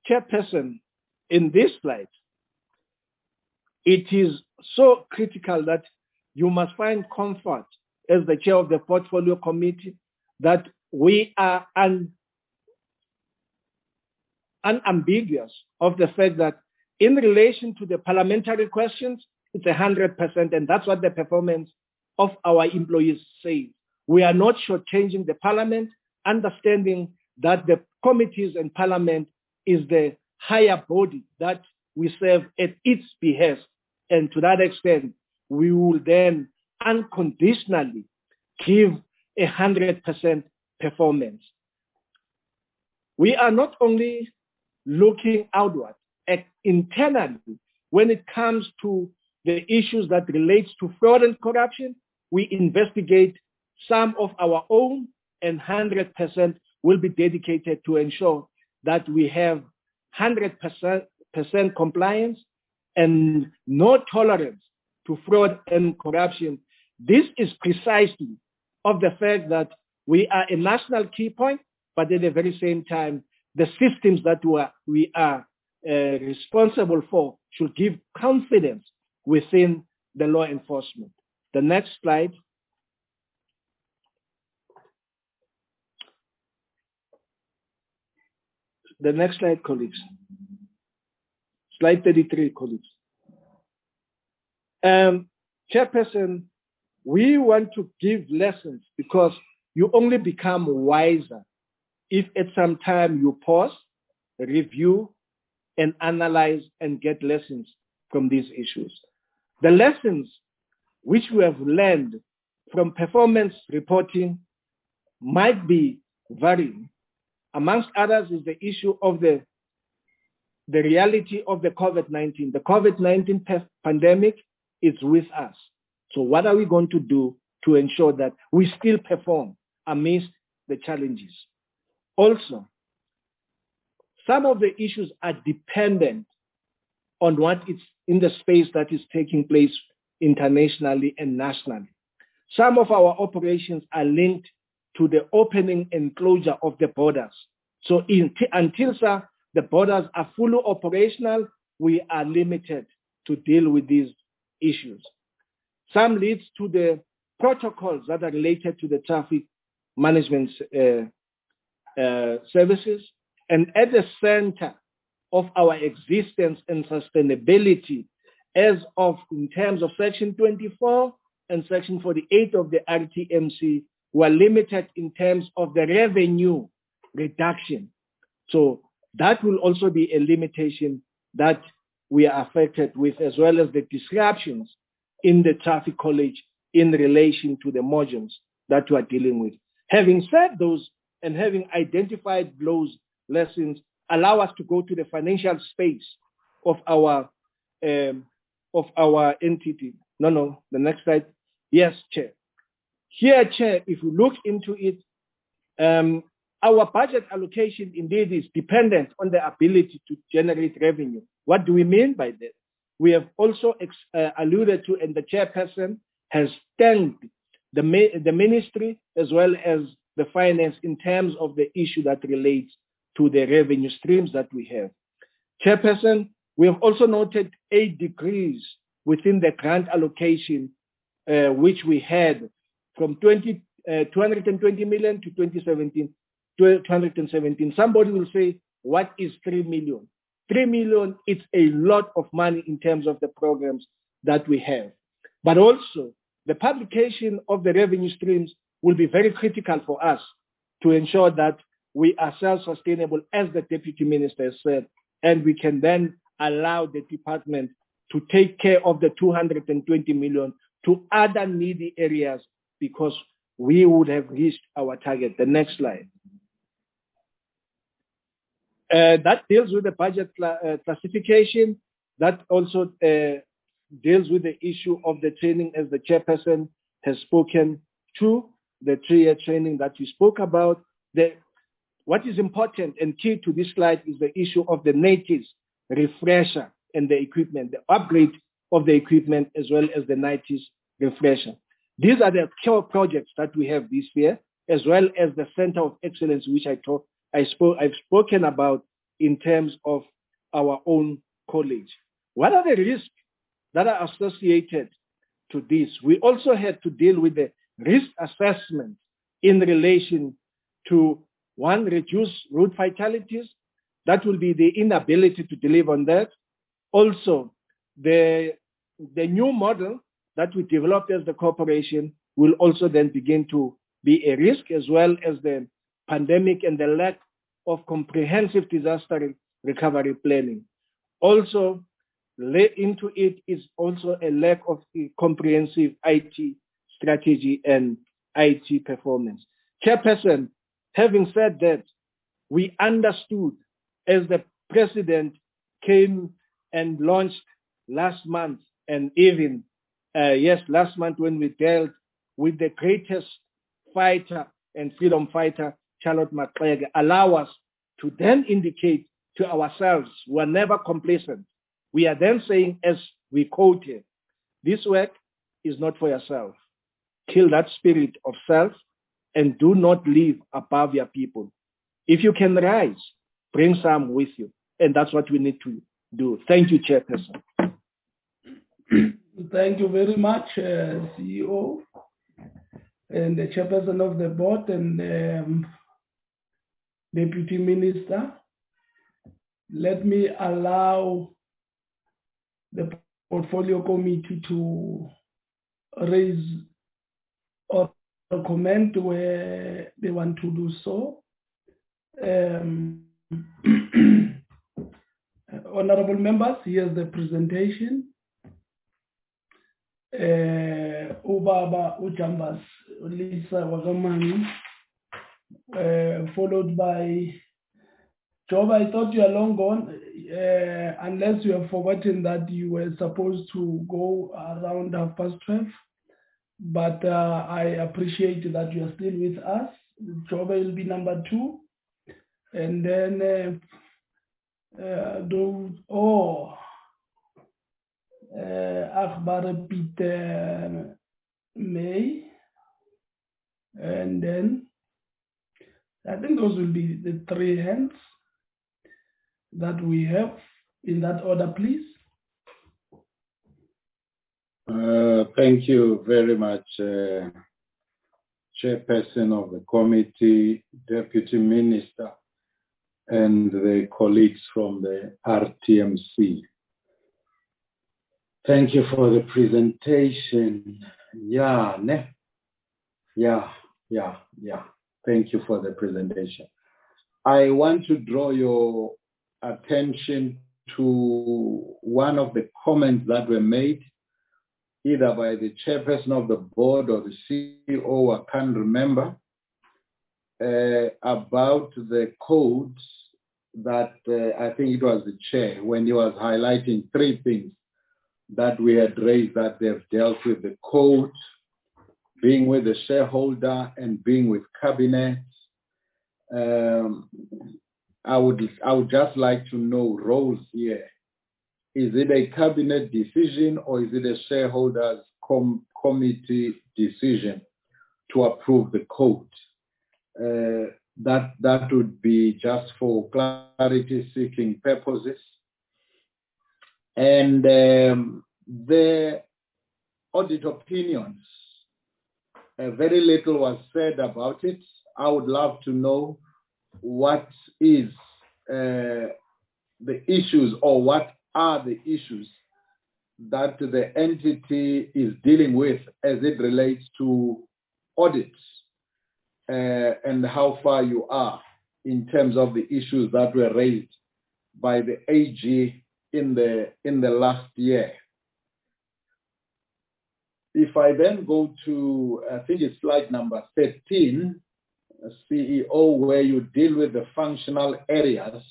Chairperson, in this slide, it is so critical that you must find comfort as the chair of the portfolio committee that we are un, unambiguous of the fact that in relation to the parliamentary questions, it's one hundred percent, and that's what the performance of our employees says. We are not shortchanging the parliament, understanding that the committees and parliament is the higher body that we serve at its behest. And to that extent, we will then unconditionally give a one hundred percent performance. We are not only looking outward, internally, when it comes to the issues that relates to fraud and corruption, we investigate some of our own, and one hundred percent will be dedicated to ensure that we have one hundred percent compliance and no tolerance to fraud and corruption. This is precisely of the fact that we are a national key point, but at the very same time, the systems that we are, we are uh, responsible for should give confidence within the law enforcement. The next slide. The next slide, colleagues. Slide thirty-three, colleagues. Um, Chairperson, we want to give lessons because you only become wiser if at some time you pause, review, and analyze and get lessons from these issues. The lessons which we have learned from performance reporting might be varying. Amongst others is the issue of the, the reality of the COVID nineteen. The COVID nineteen pandemic is with us. So what are we going to do to ensure that we still perform amidst the challenges? Also, some of the issues are dependent on what is in the space that is taking place internationally and nationally. Some of our operations are linked to the opening and closure of the borders. So in, until sir, the borders are fully operational, we are limited to deal with these issues. Some leads to the protocols that are related to the traffic management uh, uh, services. And at the center of our existence and sustainability, as of in terms of Section twenty-four and Section forty-eight of the R T M C, were limited in terms of the revenue reduction. So that will also be a limitation that we are affected with, as well as the disruptions in the traffic college in relation to the modules that we are dealing with. Having said those and having identified those lessons, allow us to go to the financial space of our um, of our entity. No, no, the next slide. Yes, Chair. Here, Chair, if you look into it, um, our budget allocation indeed is dependent on the ability to generate revenue. What do we mean by that? We have also ex uh, alluded to, and the chairperson has thanked the, the ministry as well as the finance in terms of the issue that relates to the revenue streams that we have. Chairperson, we have also noted eight degrees within the grant allocation, uh, which we had from twenty, uh, two hundred twenty million to twenty seventeen, two hundred seventeen. Somebody will say, what is three million? three million, it's a lot of money in terms of the programs that we have. But also, the publication of the revenue streams will be very critical for us to ensure that we are self-sustainable, as the Deputy Minister said, and we can then allow the department to take care of the two hundred twenty million to other needy areas, because we would have reached our target. The next slide. Uh, that deals with the budget cl uh, classification. That also uh, deals with the issue of the training, as the chairperson has spoken to, the three-year training that we spoke about. The, what is important and key to this slide is the issue of the natives refresher and the equipment, the upgrade of the equipment, as well as the natives refresher. These are the core projects that we have this year, as well as the Center of Excellence, which I talked I spoke, I've spoken about in terms of our own college. What are the risks that are associated to this? We also had to deal with the risk assessment in relation to, one, reduce route fatalities. That will be the inability to deliver on that. Also, the, the new model that we developed as the corporation will also then begin to be a risk, as well as the pandemic and the lack of comprehensive disaster recovery planning. Also, led into it is also a lack of a comprehensive I T strategy and I T performance. Chairperson, having said that, we understood as the president came and launched last month, and even, uh, yes, last month when we dealt with the greatest fighter and freedom fighter, Charlotte Maxeke, allow us to then indicate to ourselves, we're never complacent. We are then saying, as we quote here, this work is not for yourself. Kill that spirit of self and do not live above your people. If you can rise, bring some with you. And that's what we need to do. Thank you, Chairperson. Thank you very much, uh, C E O and the Chairperson of the board and um, Deputy Minister. Let me allow the portfolio committee to raise or comment where they want to do so. Um, honorable members, here's the presentation. Uh, Ubaba Ujambas Lisa Wagamani, uh, followed by Job. I thought you are long gone, uh, unless you have forgotten that you were supposed to go around half past twelve. But uh, I appreciate that you are still with us. Job will be number two. And then, uh, uh, those, oh, Akbar Peter May. And then, I think those will be the three hands that we have in that order, please. Uh, thank you very much, uh, Chairperson of the committee, Deputy Minister, and the colleagues from the R T M C. Thank you for the presentation. Yeah, ne? yeah, yeah, yeah. Thank you for the presentation. I want to draw your attention to one of the comments that were made either by the chairperson of the board or the C E O, I can't remember, uh, about the codes that uh, I think it was the chair when he was highlighting three things that we had raised that they've dealt with: the code, being with the shareholder, and being with cabinet. Um, I would I would just like to know roles here. Is it a cabinet decision or is it a shareholders com committee decision to approve the code? Uh, that that would be just for clarity seeking purposes. And um, the audit opinions, uh, very little was said about it. I would love to know what is uh, the issues, or what are the issues that the entity is dealing with as it relates to audits, uh, and how far you are in terms of the issues that were raised by the A G in the in the last year. If I then go to, I think it's slide number thirteen, C E O, where you deal with the functional areas.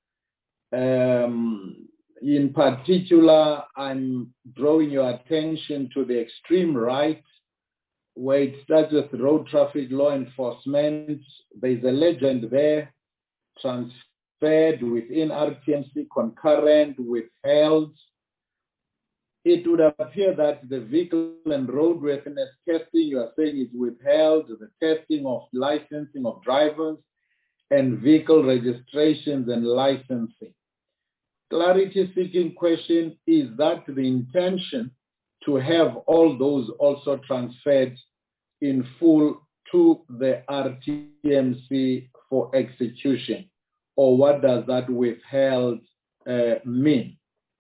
Um, in particular, I'm drawing your attention to the extreme right, where it starts with road traffic law enforcement. There's a legend there, transferred within R T M C, concurrent, withheld. It would appear that the vehicle and roadworthiness testing, you are saying, is withheld, the testing of licensing of drivers, and vehicle registrations and licensing. Clarity seeking question, is that the intention to have all those also transferred in full to the R T M C for execution? Or what does that withheld uh, mean?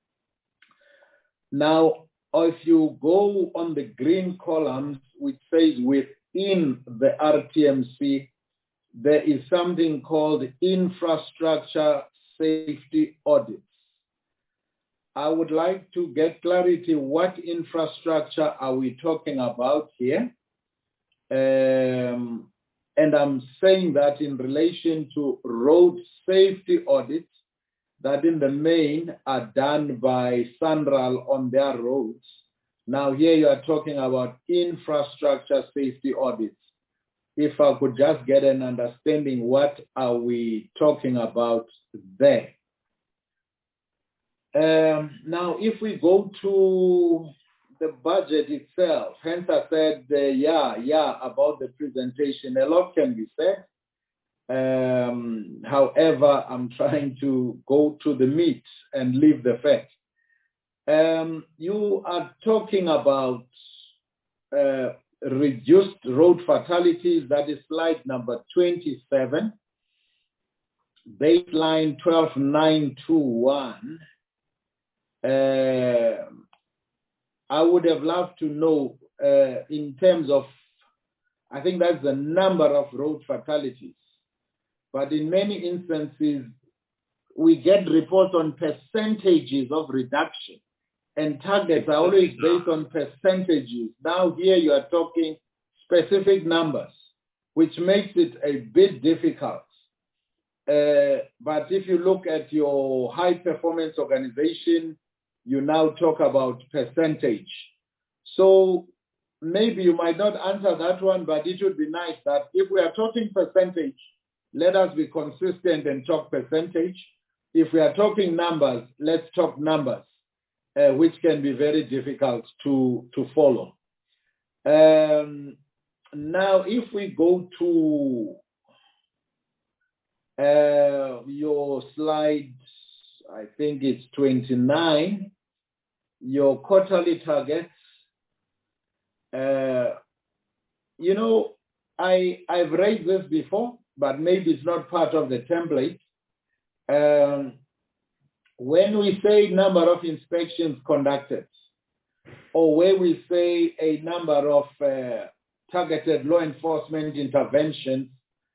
Now, if you go on the green columns, which says within the R T M C, there is something called infrastructure safety audits. I would like to get clarity, what infrastructure are we talking about here? Um, and I'm saying that in relation to road safety audits that in the main are done by SANRAL on their roads. Now here you are talking about infrastructure safety audits. If I could just get an understanding, what are we talking about there? Um, now, if we go to the budget itself, hence I said, uh, yeah, yeah, about the presentation, a lot can be said. Um, however, I'm trying to go to the meat and leave the fat. Um, you are talking about uh, reduced road fatalities, that is slide number twenty-seven, baseline twelve nine two one. Uh, I would have loved to know uh, in terms of, I think that's the number of road fatalities. But in many instances, we get reports on percentages of reduction, and targets are always based on percentages. Now here you are talking specific numbers, which makes it a bit difficult. Uh, but if you look at your high performance organization, you now talk about percentage. So maybe you might not answer that one, but it would be nice that if we are talking percentage, let us be consistent and talk percentage. If we are talking numbers, let's talk numbers, uh, which can be very difficult to, to follow. Um, now, if we go to uh, your slide, I think it's twenty-nine, your quarterly targets. Uh, you know, I, I've raised this before, but maybe it's not part of the template. Um, when we say number of inspections conducted, or where we say a number of uh, targeted law enforcement interventions,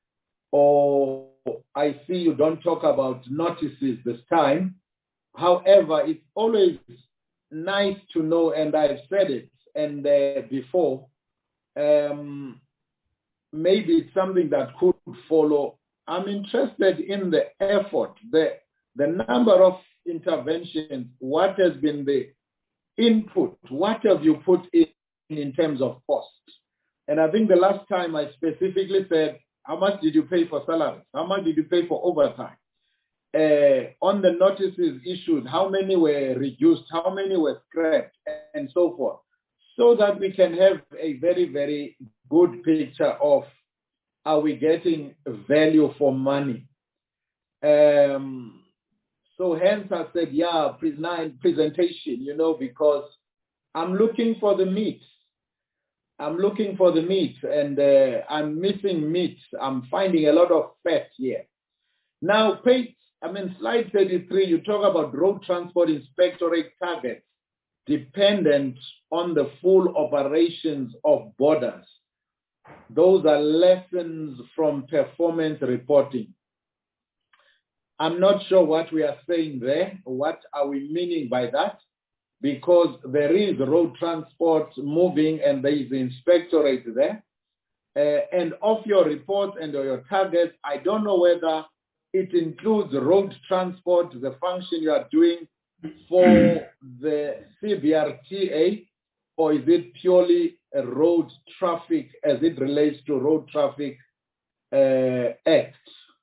or I see you don't talk about notices this time. However, it's always nice to know, and I've said it and uh, before, um, maybe it's something that could follow. I'm interested in the effort, the, the number of interventions, what has been the input, what have you put in in terms of cost? And I think the last time I specifically said, how much did you pay for salaries? How much did you pay for overtime? Uh, on the notices issued, how many were reduced? How many were scrapped? And so forth. So that we can have a very, very good picture of, are we getting value for money? Um, so hence I said, yeah, presentation, you know, because I'm looking for the meat. I'm looking for the meat, and uh, I'm missing meat. I'm finding a lot of fat here. Now, page, I mean, slide thirty-three, you talk about road transport inspectorate targets dependent on the full operations of borders. Those are lessons from performance reporting. I'm not sure what we are saying there. What are we meaning by that? Because there is road transport moving and there is the inspectorate there. Uh, and of your report and your targets, I don't know whether it includes road transport, the function you are doing for the C B R T A, or is it purely a road traffic as it relates to Road Traffic uh, Act?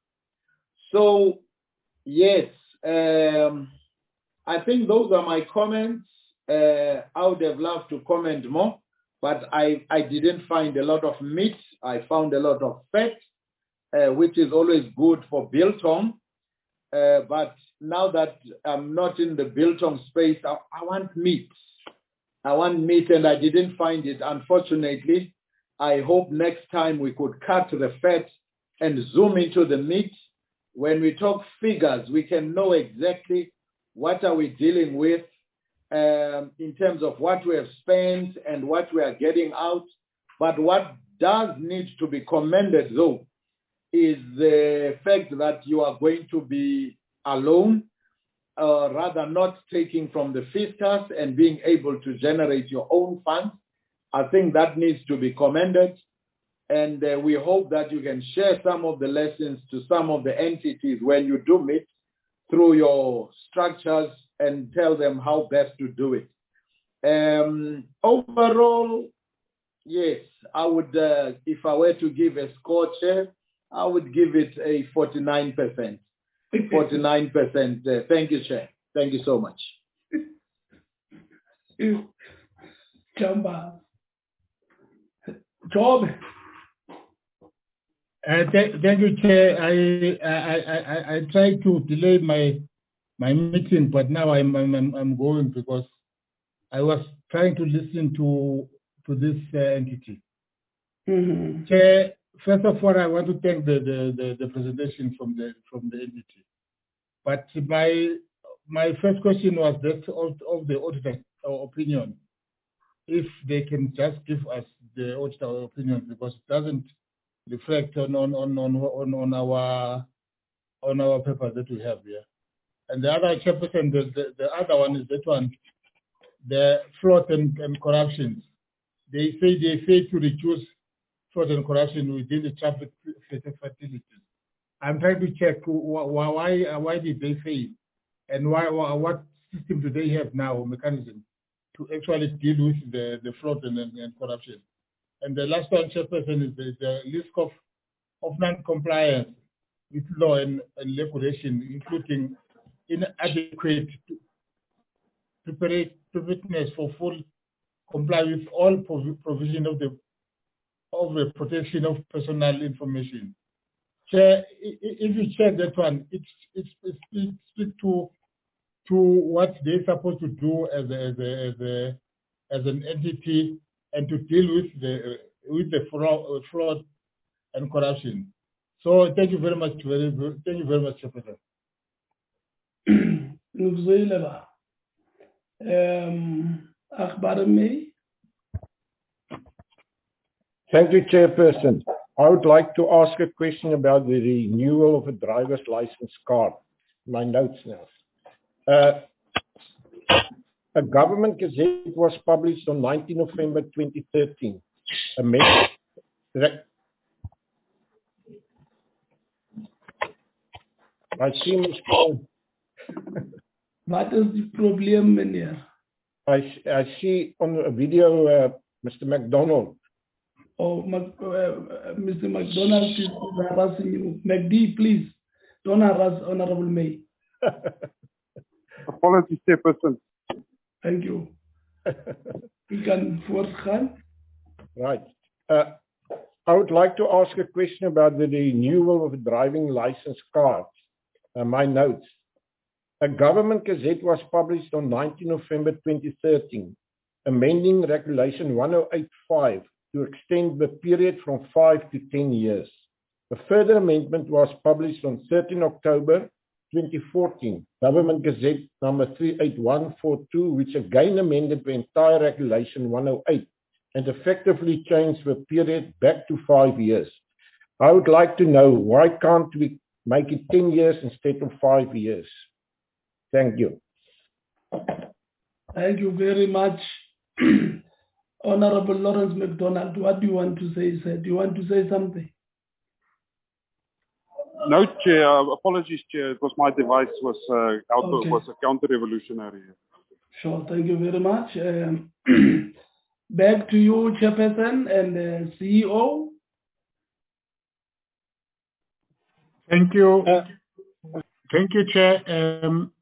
So, yes, um, I think those are my comments. Uh, I would have loved to comment more, but I, I didn't find a lot of meat. I found a lot of fat. uh, which is always good for biltong. Uh, but now that I'm not in the biltong space, I, I want meat. I want meat, and I didn't find it, unfortunately. I hope next time we could cut the fat and zoom into the meat. When we talk figures, we can know exactly what are we dealing with um, in terms of what we have spent and what we are getting out. But what does need to be commended, though, is the fact that you are going to be alone, uh, rather not taking from the fiscus and being able to generate your own funds. I think that needs to be commended. And uh, we hope that you can share some of the lessons to some of the entities when you do meet through your structures and tell them how best to do it. Um, overall, yes, I would, uh, if I were to give a score, Chair, I would give it a forty-nine percent. forty-nine percent. Uh, thank you, Chair. Thank you so much. Jamba. Job. Uh, th thank you, Chair. I, I, I, I tried to delay my my meeting, but now I'm, I'm, I'm going because I was trying to listen to to this uh, entity. Mm-hmm. Chair, first of all, I want to thank the, the, the, the presentation from the from the entity. But my my first question was that of, of the auditor opinion, if they can just give us the auditor opinion, because it doesn't reflect on on on on on, on our on our paper that we have here. And the other chairperson, the, the, the other one is that one, the fraud and, and corruption. They say they fail to reduce fraud and corruption within the traffic facilities. I'm trying to check why why, why did they fail, and why, why what system do they have now, or mechanism, to actually deal with the, the fraud and, and, and corruption. And the last one, chairperson, is the, the list of, of non-compliance with law and, and regulation, including inadequate preparedness for full comply with all provision of the of the protection of personal information. Chair, if you check that one, it's it's it's speak to to what they're supposed to do as a, as a, as a as an entity and to deal with the with the fraud, fraud and corruption. So thank you very much. Very good. Thank you very much, Chairperson. Um, Akbar May. Thank you, Chairperson. I would like to ask a question about the renewal of a driver's license card. My notes now. Uh, a government gazette was published on nineteenth November twenty thirteen. A message that I see Mister What is the problem, Mania? I, I see on a video uh, Mister McDonald. Oh, Mac, uh, Mister McDonald is harassing you. McD, please, don't harass Honorable May. Apologies, Chairperson. Thank you. You can force Khan. Right. Uh, I would like to ask a question about the renewal of a driving license card. Uh, my notes. A government gazette was published on nineteenth November twenty thirteen, amending Regulation one oh eight five to extend the period from five to ten years. A further amendment was published on thirteenth October twenty fourteen, Government Gazette number three eight one four two, which again amended the entire Regulation one oh eight and effectively changed the period back to five years. I would like to know, why can't we make it ten years instead of five years? Thank you. Thank you very much. Honorable Lawrence McDonald, what do you want to say, sir? Do you want to say something? No, Chair. Uh, apologies, Chair. It was my device was uh, out, Okay. was a counter-revolutionary. Sure. Thank you very much. Um, back to you, Chairperson and uh, C E O. Thank you. Uh, Thank you, Chair. Um,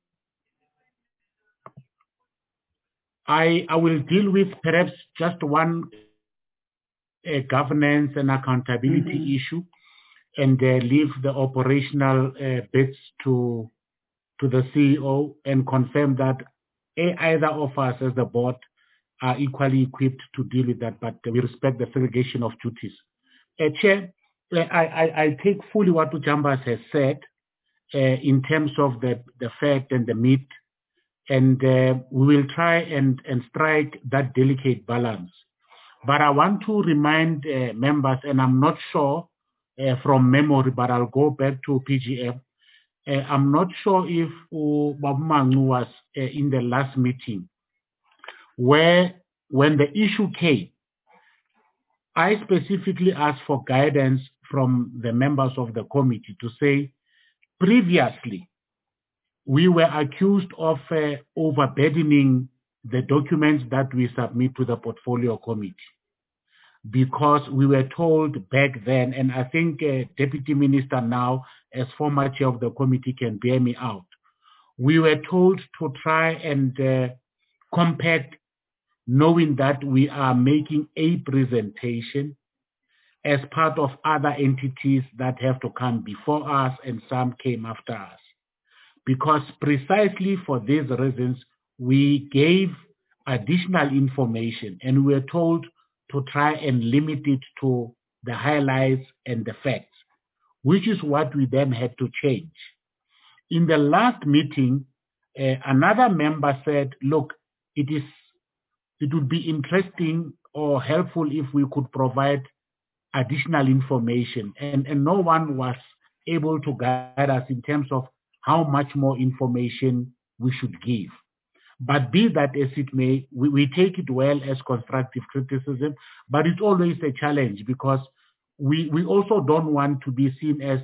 I, I will deal with perhaps just one uh, governance and accountability mm-hmm. issue. and uh, leave the operational uh, bits to to the C E O and confirm that either of us as the board are equally equipped to deal with that, but we respect the segregation of duties. Uh, Chair, I, I, I take fully what Ujambas has said uh, in terms of the, the fat and the meat, and uh, we will try and, and strike that delicate balance. But I want to remind uh, members, and I'm not sure uh, from memory, but I'll go back to P G F. Uh, I'm not sure if uh, Babu Mangu was uh, in the last meeting, where when the issue came, I specifically asked for guidance from the members of the committee to say, previously, we were accused of uh, overburdening the documents that we submit to the portfolio committee, because we were told back then, and I think uh, Deputy Minister now, as former chair of the committee, can bear me out. We were told to try and uh, compact, knowing that we are making a presentation as part of other entities that have to come before us, and some came after us. Because precisely for these reasons, we gave additional information, and we were told to try and limit it to the highlights and the facts, which is what we then had to change. In the last meeting, uh, another member said, look, it is, it would be interesting or helpful if we could provide additional information, and, and no one was able to guide us in terms of how much more information we should give. But be that as it may, we, we take it well as constructive criticism, but it's always a challenge, because we, we also don't want to be seen as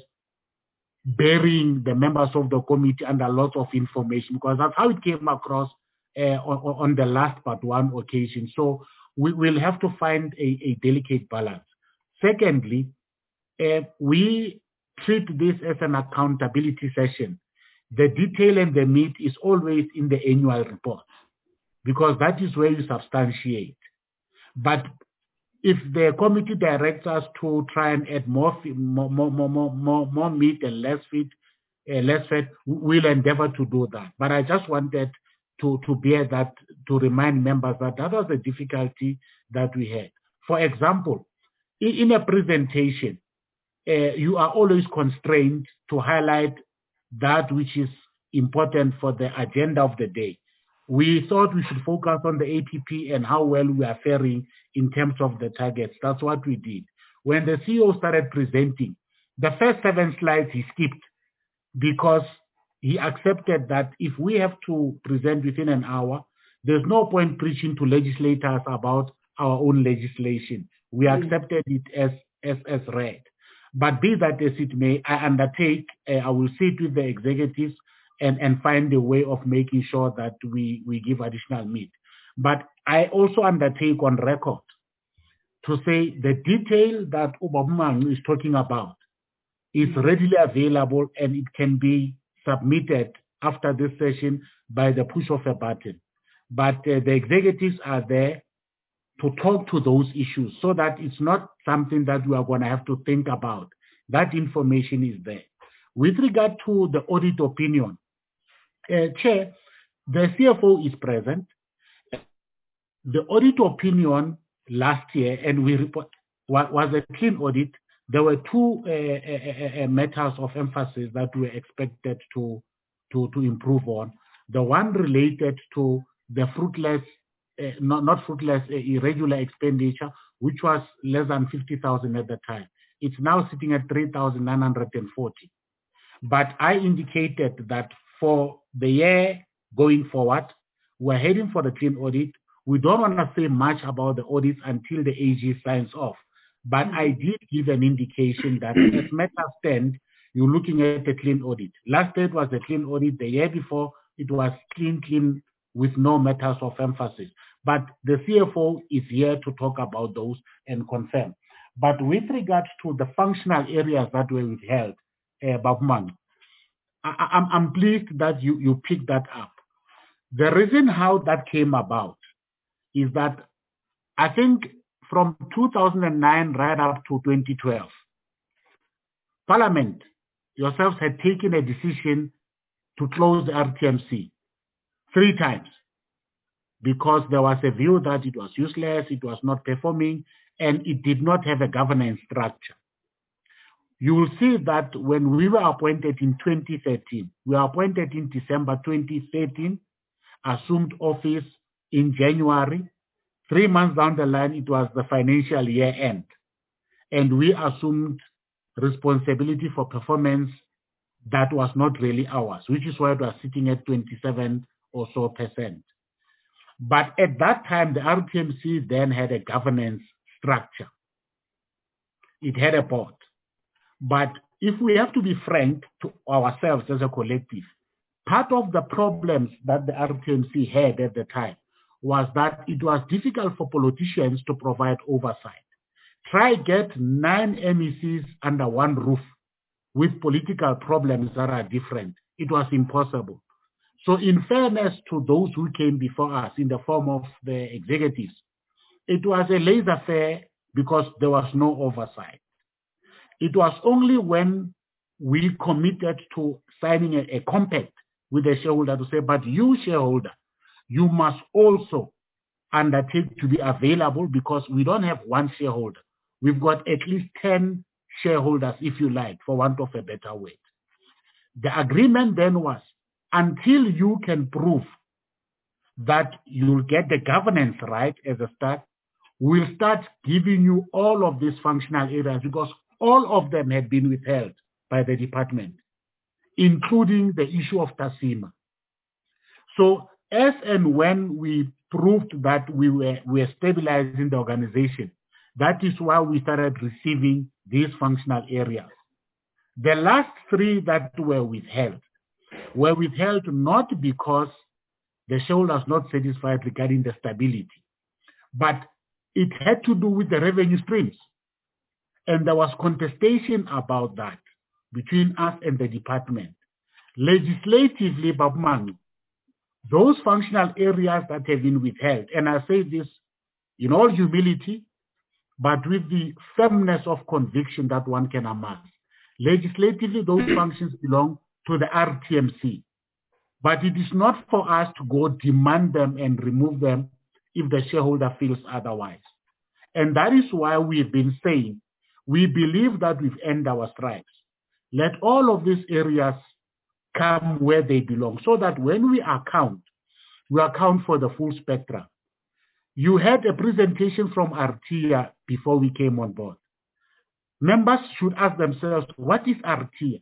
burying the members of the committee under lots of information, because that's how it came across uh, on, on the last but one occasion. So we will have to find a, a delicate balance. Secondly, uh, we treat this as an accountability session. The detail and the meat is always in the annual report, because that is where you substantiate. But if the committee directs us to try and add more more more more more, more meat and less feed, uh, less fat, we'll endeavor to do that. But I just wanted to to bear that, to remind members that that was the difficulty that we had. For example, in, in a presentation, uh, you are always constrained to highlight that which is important for the agenda of the day. We thought we should focus on the A P P and how well we are faring in terms of the targets. That's what we did. When the C E O started presenting, the first seven slides he skipped, because he accepted that if we have to present within an hour, there's no point preaching to legislators about our own legislation. We accepted it as, as, as read. But be that as it may, I undertake, uh, I will sit with the executives and, and find a way of making sure that we, we give additional meat. But I also undertake on record to say the detail that Ubabumang is talking about is readily available, and it can be submitted after this session by the push of a button. But uh, the executives are there to talk to those issues, so that it's not something that we are going to have to think about. That information is there. With regard to the audit opinion, uh, Chair, the C F O is present. The audit opinion last year, and we report, was a clean audit. There were two uh, uh, uh, matters of emphasis that we were expected to, to, to improve on. The one related to the fruitless, uh, not, not fruitless, uh, irregular expenditure, which was less than fifty thousand at the time. It's now sitting at three thousand nine hundred forty. But I indicated that for the year going forward, we're heading for the clean audit. We don't want to say much about the audits until the A G signs off. But I did give an indication that as matters stand, you're looking at a clean audit. Last year it was a clean audit. The year before, it was clean, clean, with no matters of emphasis. But the C F O is here to talk about those and confirm. But with regards to the functional areas that were withheld, uh, Babman, I, I'm, I'm pleased that you, you picked that up. The reason how that came about is that I think from two thousand nine right up to twenty twelve, Parliament yourselves had taken a decision to close the R T M C three times because there was a view that it was useless, it was not performing, and it did not have a governance structure. You will see that when we were appointed in twenty thirteen, we were appointed in December twenty thirteen, assumed office in January. Three months down the line, it was the financial year end. And we assumed responsibility for performance that was not really ours, which is why it was sitting at twenty-seven or so percent. But at that time, the R T M C then had a governance structure. It had a board. But if we have to be frank to ourselves as a collective, part of the problems that the R T M C had at the time was that it was difficult for politicians to provide oversight. Try get nine M E Cs under one roof with political problems that are different. It was impossible. So in fairness to those who came before us in the form of the executives, it was a laissez-faire because there was no oversight. It was only when we committed to signing a, a compact with the shareholder to say, but you shareholder, you must also undertake to be available because we don't have one shareholder. We've got at least ten shareholders, if you like, for want of a better word. The agreement then was, until you can prove that you'll get the governance right as a start, we'll start giving you all of these functional areas because all of them had been withheld by the department, including the issue of TASIMA. So as and when we proved that we were, we were stabilizing the organization, that is why we started receiving these functional areas. The last three that were withheld were withheld not because the shareholders not satisfied regarding the stability, but it had to do with the revenue streams. And there was contestation about that between us and the department. Legislatively, Babman, those functional areas that have been withheld, and I say this in all humility, but with the firmness of conviction that one can amass. Legislatively, those functions belong to the R T M C. But it is not for us to go demand them and remove them if the shareholder feels otherwise. And that is why we've been saying, we believe that we've earned our stripes. Let all of these areas come where they belong, so that when we account, we account for the full spectrum. You had a presentation from Artia before we came on board. Members should ask themselves, what is Artia?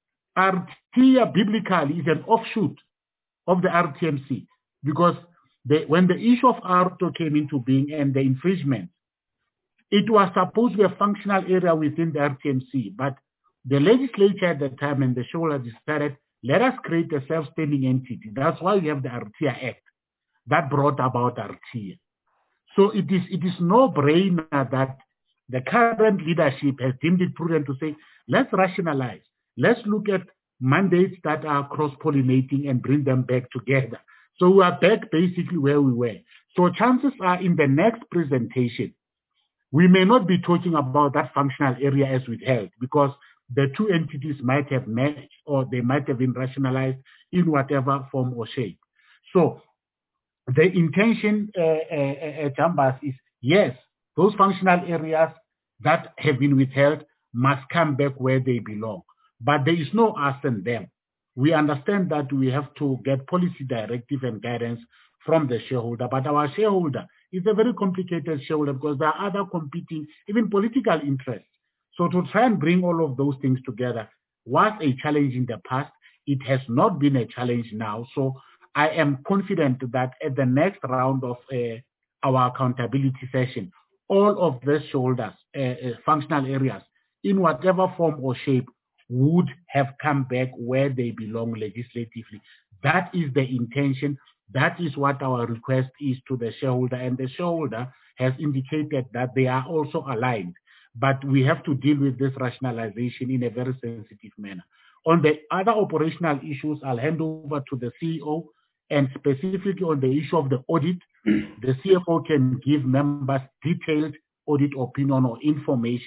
Artia biblically is an offshoot of the R T M C, because the, when the issue of ARTO came into being and the infringement, it was supposed to be a functional area within the R T M C, but the legislature at the time and the shareholder decided, let us create a self-standing entity. That's why we have the Artia Act that brought about Artia. So it is, it is no-brainer that the current leadership has deemed it prudent to say, let's rationalize. Let's look at mandates that are cross-pollinating and bring them back together. So we are back basically where we were. So chances are in the next presentation, we may not be talking about that functional area as withheld because the two entities might have met or they might have been rationalized in whatever form or shape. So the intention, uh, uh, uh, Jambas, is yes, those functional areas that have been withheld must come back where they belong. But there is no us and them. We understand that we have to get policy directive and guidance from the shareholder, but our shareholder is a very complicated shareholder because there are other competing, even political interests. So to try and bring all of those things together was a challenge in the past. It has not been a challenge now. So I am confident that at the next round of uh, our accountability session, all of the shareholders, uh, uh, functional areas, in whatever form or shape, would have come back where they belong legislatively. That is the intention. That is what our request is to the shareholder. And the shareholder has indicated that they are also aligned. But we have to deal with this rationalization in a very sensitive manner. On the other operational issues, I'll hand over to the C E O, and specifically on the issue of the audit, the C F O can give members detailed audit opinion or information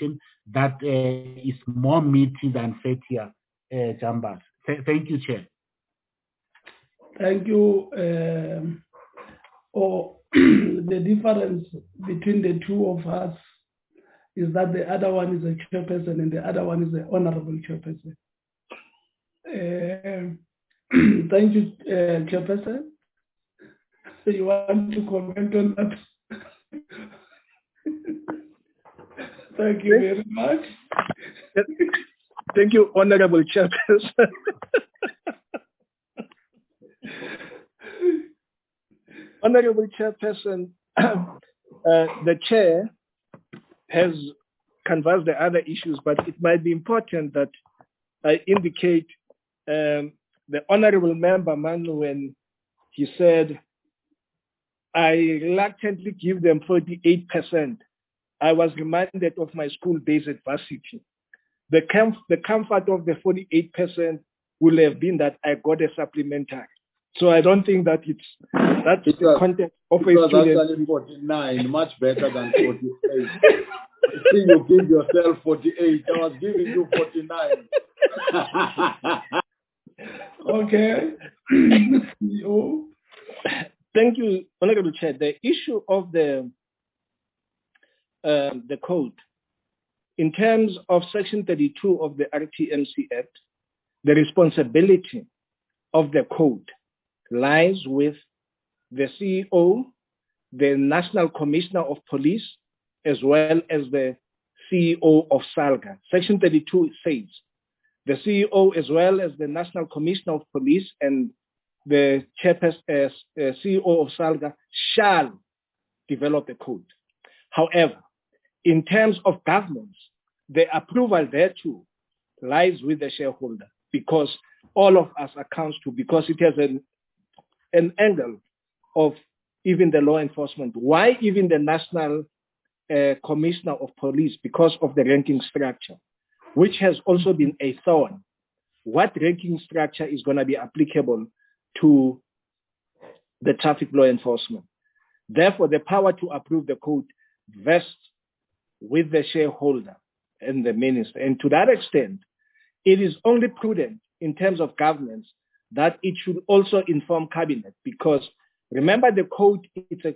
that uh, is more meaty than fattier, uh, Jambas. Th thank you, Chair. Thank you. Um, oh, the difference between the two of us is that the other one is a chairperson and the other one is the honorable chairperson. Uh, thank you, uh, Chairperson. So you want to comment on that? Thank you very much. Thank you, Honorable Chairperson. Honorable Chairperson, uh, the Chair has canvassed the other issues, but it might be important that I indicate um, the Honorable Member Manu, when he said, I reluctantly give them forty-eight percent. I was reminded of my school days at varsity. The, comf the comfort of the forty-eight percent will have been that I got a supplementary. So I don't think that it's that's it the was, context of it a was student. Actually forty-nine, much better than forty-eight. I think you give yourself forty-eight. I was giving you forty-nine. Okay. oh. Thank you, Honorable Chair. The issue of the uh, the code, in terms of Section thirty-two of the R T M C Act, the responsibility of the code lies with the C E O, the National Commissioner of Police, as well as the C E O of SALGA. Section thirty-two says the C E O, as well as the National Commissioner of Police and the chairperson, uh, uh, C E O of SALGA, shall develop a code. However, in terms of governance, the approval thereto lies with the shareholder, because all of us accounts to, because it has an, an angle of even the law enforcement. Why even the National uh, Commissioner of Police? Because of the ranking structure, which has also been a thorn. What ranking structure is going to be applicable to the traffic law enforcement? Therefore, the power to approve the code vests with the shareholder and the minister. And to that extent, it is only prudent in terms of governance that it should also inform cabinet, because remember, the code, it's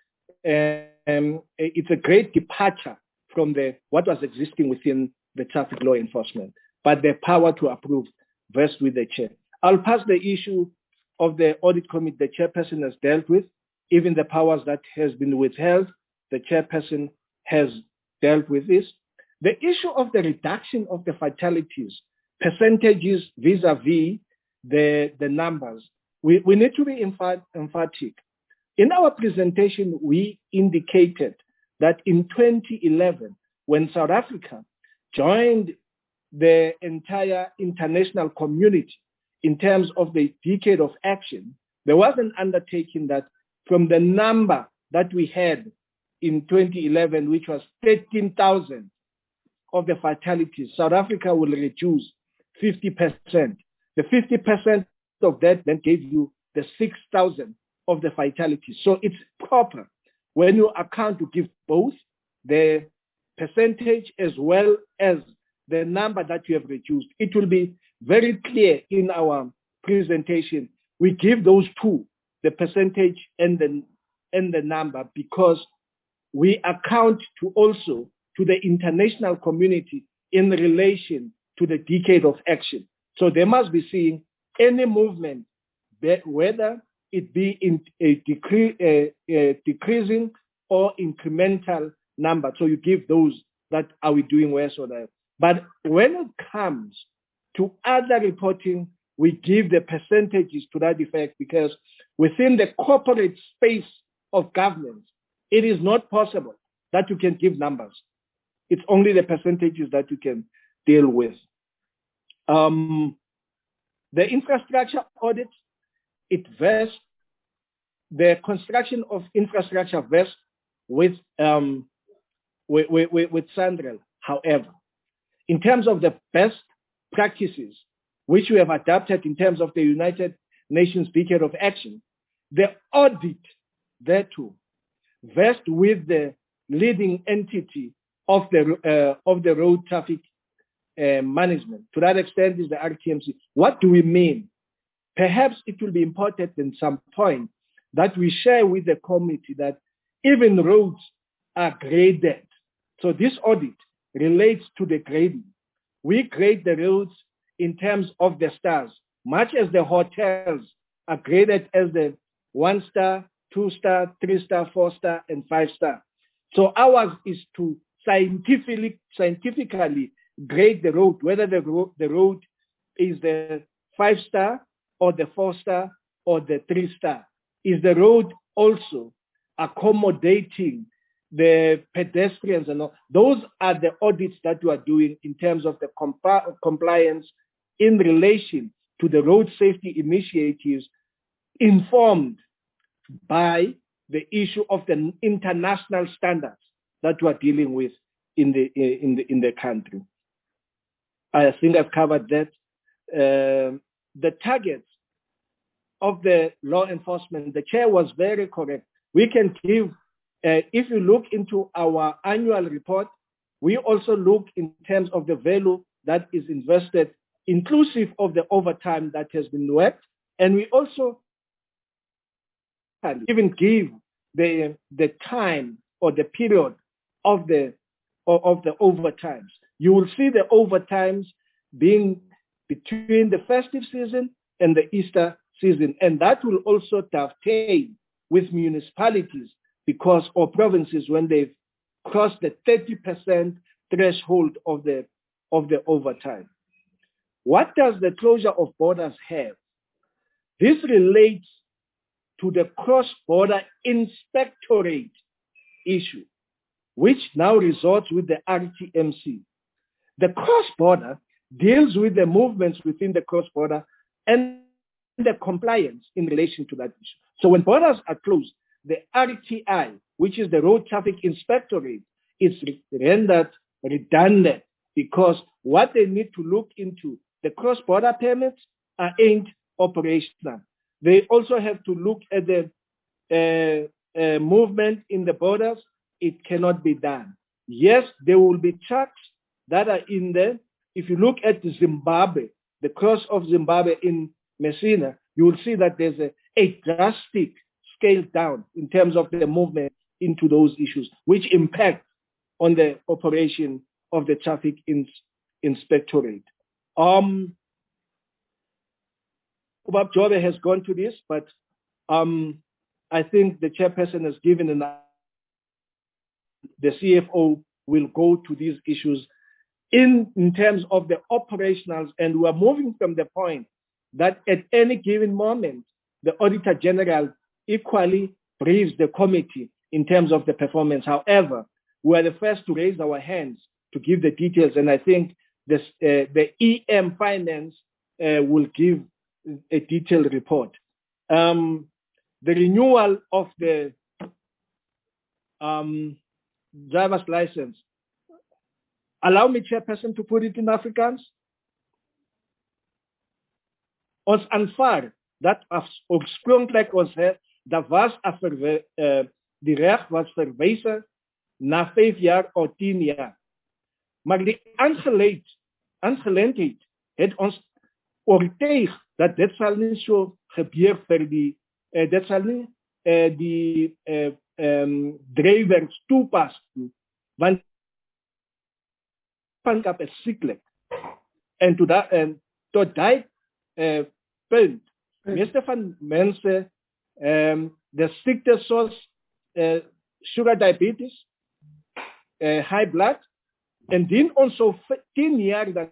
a, um, it's a great departure from the what was existing within the traffic law enforcement, but the power to approve vests with the chair. I'll pass the issue of the audit committee the chairperson has dealt with. Even the powers that has been withheld, the chairperson has dealt with this. The issue of the reduction of the fatalities, percentages vis-a-vis the, the numbers, we, we need to be emphatic. In our presentation, we indicated that in twenty eleven, when South Africa joined the entire international community in terms of the decade of action, there was an undertaking that from the number that we had in twenty eleven, which was thirteen thousand of the fatalities, South Africa will reduce fifty percent. The fifty percent of that then gave you the six thousand of the fatalities. So it's proper when you account to give both the percentage as well as the number that you have reduced. It will be very clear in our presentation. We give those two, the percentage and the, and the number, because we account to also to the international community in relation to the decade of action. So they must be seeing any movement, whether it be in a, decre a, a decreasing or incremental number. So you give those that are we doing worse or that. But when it comes to other reporting, we give the percentages to that effect, because within the corporate space of governance, it is not possible that you can give numbers. It's only the percentages that you can deal with. Um, the infrastructure audit, it vests, the construction of infrastructure vests with, um, with, with, with SANDREL. However, in terms of the best practices, which we have adapted in terms of the United Nations Decade of Action, the audit thereto vests with the leading entity of the uh, of the road traffic uh, management. To that extent is the R T M C. What do we mean? Perhaps it will be important at some point that we share with the committee that even roads are graded. So this audit relates to the grading. We grade the roads in terms of the stars, much as the hotels are graded as the one star, two star, three star, four star, and five star. So ours is to scientifically, scientifically grade the road, whether the road, the road is the five star or the four star or the three star. Is the road also accommodating the pedestrians and all? Those are the audits that we are doing in terms of the compa- compliance in relation to the road safety initiatives, informed by the issue of the international standards that we are dealing with in the in the in the country. I think I've covered that. Uh, the targets of the law enforcement, the chair was very correct. We can give, uh, if you look into our annual report, we also look in terms of the value that is invested, inclusive of the overtime that has been worked, and we also even give the the time or the period of the of the overtimes. You will see the overtimes being between the festive season and the Easter season, and that will also dovetail with municipalities because or provinces when they've crossed the thirty percent threshold of the of the overtime. What does the closure of borders have? This relates to the cross-border inspectorate issue, which now resorts with the R T M C. The cross-border deals with the movements within the cross-border and the compliance in relation to that issue. So when borders are closed, the R T I, which is the Road Traffic Inspectorate, is rendered redundant because what they need to look into, the cross-border permits are ain't operational. They also have to look at the uh, uh, movement in the borders. It cannot be done. Yes, there will be trucks that are in there. If you look at Zimbabwe, the cross of Zimbabwe in Messina, you will see that there's a, a drastic scale down in terms of the movement into those issues, which impact on the operation of the traffic ins inspectorate. Um, Ubab Jobe has gone to this, but um, I think the chairperson has given an. The C F O will go to these issues in, in terms of the operationals, and we are moving from the point that at any given moment, the Auditor General equally briefs the committee in terms of the performance. However, we are the first to raise our hands to give the details, and I think this, uh, the E M Finance uh, will give a detailed report. Um, the renewal of the um, driver's license. Allow me, Chairperson, to put it in Afrikaans. Ons aanvaar dat oorspronkelijk ons het, dat was uh, die recht was verwezen na vijf jaar of tien jaar. Maar die aangeleid, aangeleendheid het ons oortuig dat dit zal niet zo gebeur vir die, uh, dit zal niet uh, die uh, um, drivers toepas, want vanskap is ziekelijk. En tot dat, en tot dat uh, punt, meeste van mensen, um, de ziektes zoals uh, sugar diabetes, uh, high blood, en dien ons zo tien jaar dan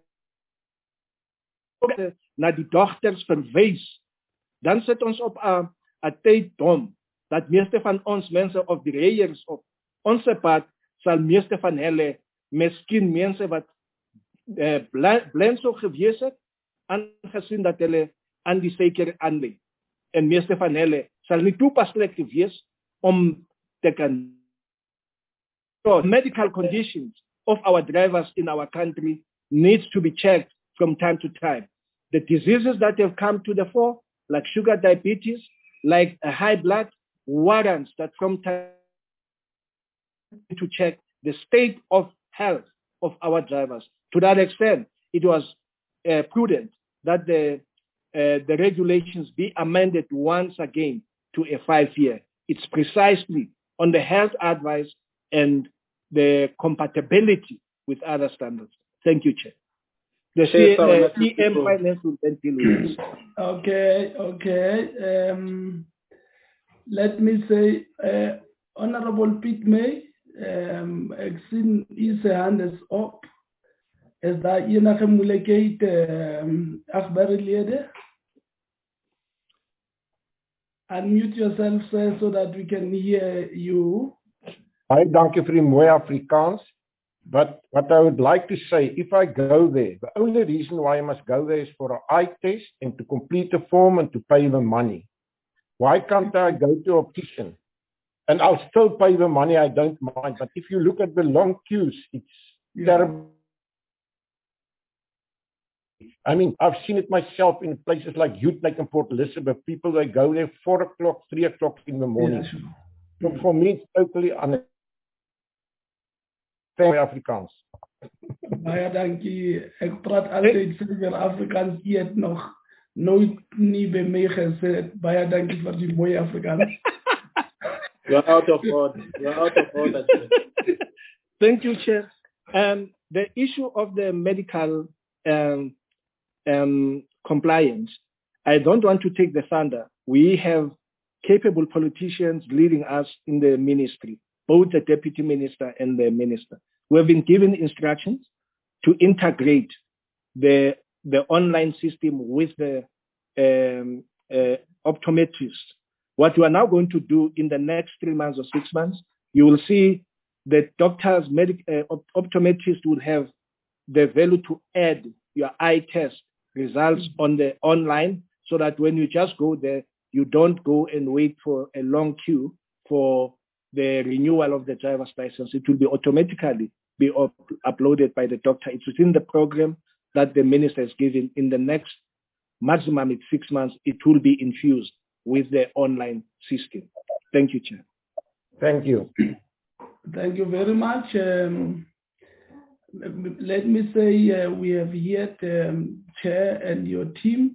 naar die dochters verwijs, dan zit ons op een tijddom, dat meeste van ons mensen of de reërs op onze pad, zal meeste van hulle, misschien mensen wat uh, blind zo geweest het, aangezien dat hulle aan die zeker aanleid. En meeste van hulle zal niet toepasselijk geweest om te kan. So medical conditions of our drivers in our country needs to be checked from time to time. The diseases that have come to the fore, like sugar diabetes, like a high blood, warrants that from time to check the state of health of our drivers. To that extent, it was uh, prudent that the, uh, the regulations be amended once again to a five-year. It's precisely on the health advice and the compatibility with other standards. Thank you, Chair. The C- uh, E M Finance will then deal with this. Okay, okay. Um, let me say, uh, Honorable Piet May, um, ek sien u se hand is op. Is daar enige moeilikheid, um, agbare Unmute yourself, sir, so that we can hear you. Baie dankie vir die mooi Afrikaans. But what I would like to say, if I go there, the only reason why I must go there is for an eye test and to complete the form and to pay the money. Why can't I go to an optician? And I'll still pay the money, I don't mind. But if you look at the long queues, it's yeah. terrible. I mean, I've seen it myself in places like Youth Lake and Port Elizabeth. People, they go there four o'clock, three o'clock in the morning. Yeah, sure. So for me, it's totally unacceptable. Afrikaans. Baie dankie. Ek praat altyd vir Afrikaans. Jy het nog nooit nie by my gesê. Baie dankie vir die mooi Afrikaans. You're out of order. You're out of order. Thank you, Chair. Um, the issue of the medical um, um, compliance, I don't want to take the thunder. We have capable politicians leading us in the ministry, both the deputy minister and the minister. We have been given instructions to integrate the, the online system with the um, uh, optometrists. What we are now going to do in the next three months or six months, you will see that doctors, medic, uh, optometrists will have the value to add your eye test results on the online, so that when you just go there, you don't go and wait for a long queue for the renewal of the driver's license. It will be automatically be up, uploaded by the doctor. It's within the program that the minister has given. In the next maximum it's six months, it will be infused with the online system. Thank you, Chair. Thank you. Thank you very much. Um, let me say uh, we have here the um, Chair and your team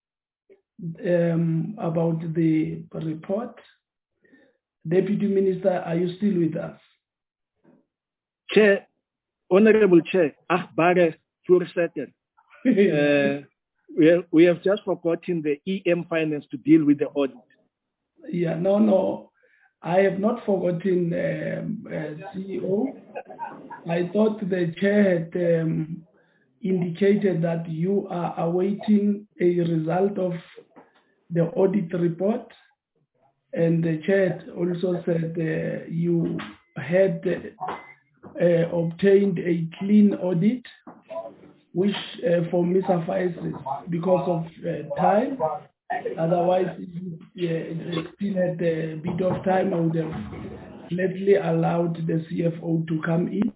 um, about the report. Deputy Minister, are you still with us? Chair, Honorable Chair, Achbare Voorzitter, uh, we, have, we have just forgotten the E M Finance to deal with the audit. Yeah, no, no. I have not forgotten um, uh, C E O. I thought the Chair had um, indicated that you are awaiting a result of the audit report. And the Chair also said uh, you had uh, obtained a clean audit, which uh, for me suffices because of uh, time. Otherwise, if it still had a bit of time, I would have gladly allowed the C F O to come in.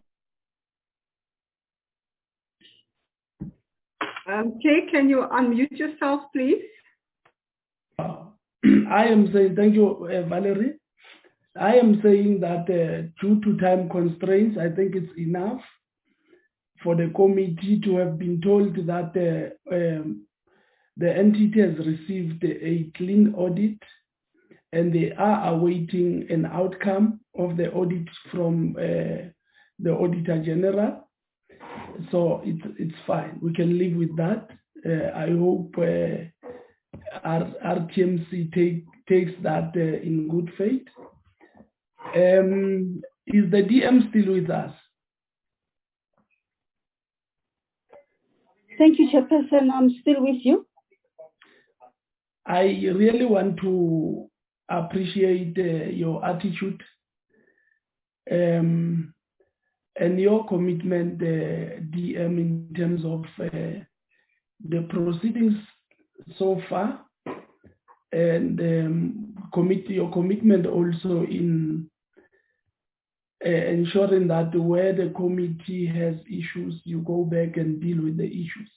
Um, Chair, can you unmute yourself, please? Uh, I am saying, thank you, uh, Valerie. I am saying that uh, due to time constraints, I think it's enough for the committee to have been told that uh, um, the entity has received a clean audit and they are awaiting an outcome of the audit from uh, the Auditor General. So it's, it's fine. We can live with that. Uh, I hope uh, Our, our T M C take, takes that uh, in good faith. Um, is the D M still with us? Thank you, Chairperson. I'm still with you. I really want to appreciate uh, your attitude um, and your commitment, uh, D M, in terms of uh, the proceedings so far, and um, commit your commitment also in uh, ensuring that where the committee has issues, you go back and deal with the issues.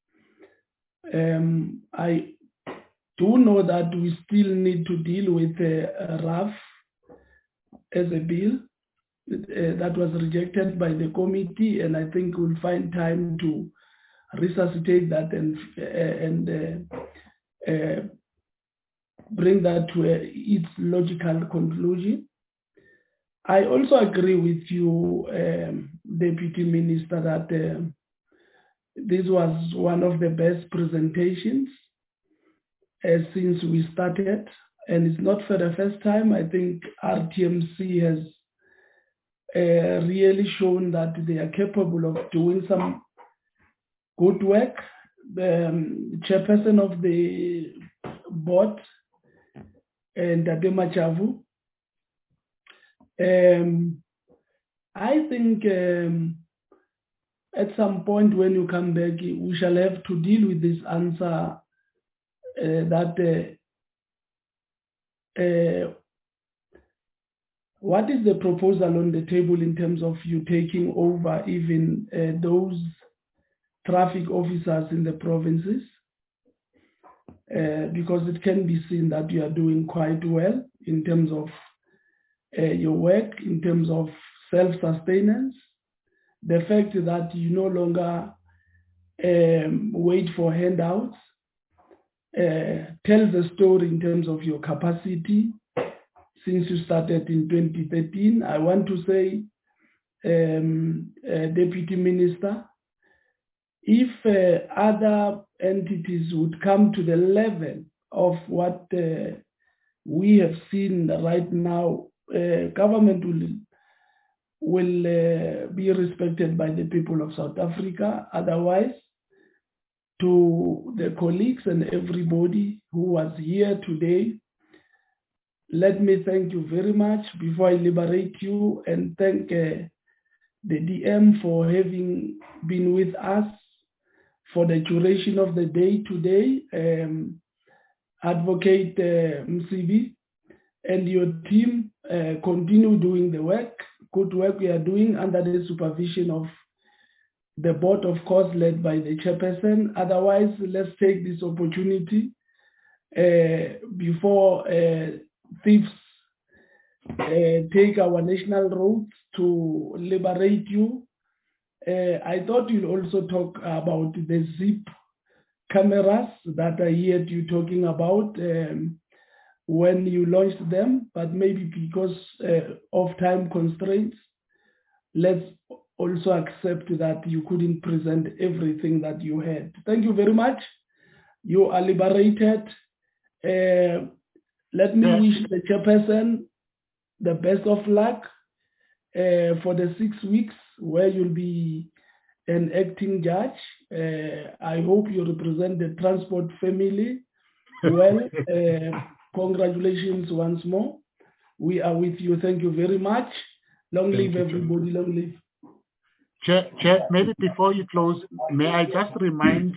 Um, I do know that we still need to deal with uh, R A F as a bill, uh, that was rejected by the committee, and I think we'll find time to resuscitate that and uh, and uh, uh, bring that to a, its logical conclusion. I also agree with you, um, Deputy Minister, that uh, this was one of the best presentations uh, since we started, and it's not for the first time. I think R T M C has uh, really shown that they are capable of doing some good work. The um, chairperson of the board, and Adema Chavu, um, I think um, at some point when you come back, we shall have to deal with this answer uh, that uh, uh, what is the proposal on the table in terms of you taking over even uh, those traffic officers in the provinces? Uh, because it can be seen that you are doing quite well in terms of uh, your work, in terms of self-sustenance. The fact that you no longer um, wait for handouts uh, tells a story in terms of your capacity since you started in twenty thirteen. I want to say, um, uh, Deputy Minister, if uh, other entities would come to the level of what uh, we have seen right now, uh, government will will uh, be respected by the people of South Africa. Otherwise, to the colleagues and everybody who was here today, let me thank you very much before I liberate you, and thank uh, the D M for having been with us for the duration of the day today. Um, Advocate uh, Msibi and your team uh, continue doing the work, good work we are doing under the supervision of the board, of course, led by the chairperson. Otherwise, let's take this opportunity uh, before uh, thieves uh, take our national roads to liberate you. Uh, I thought you'll also talk about the zip cameras that I heard you talking about um, when you launched them, but maybe because uh, of time constraints, let's also accept that you couldn't present everything that you had. Thank you very much. You are liberated. Uh, let me wish the chairperson the best of luck uh, for the six weeks where you'll be an acting judge. Uh, I hope you represent the transport family well. Uh, congratulations once more. We are with you. Thank you very much. Long live everybody. Long live. Chair, Chair, maybe before you close, may I just remind,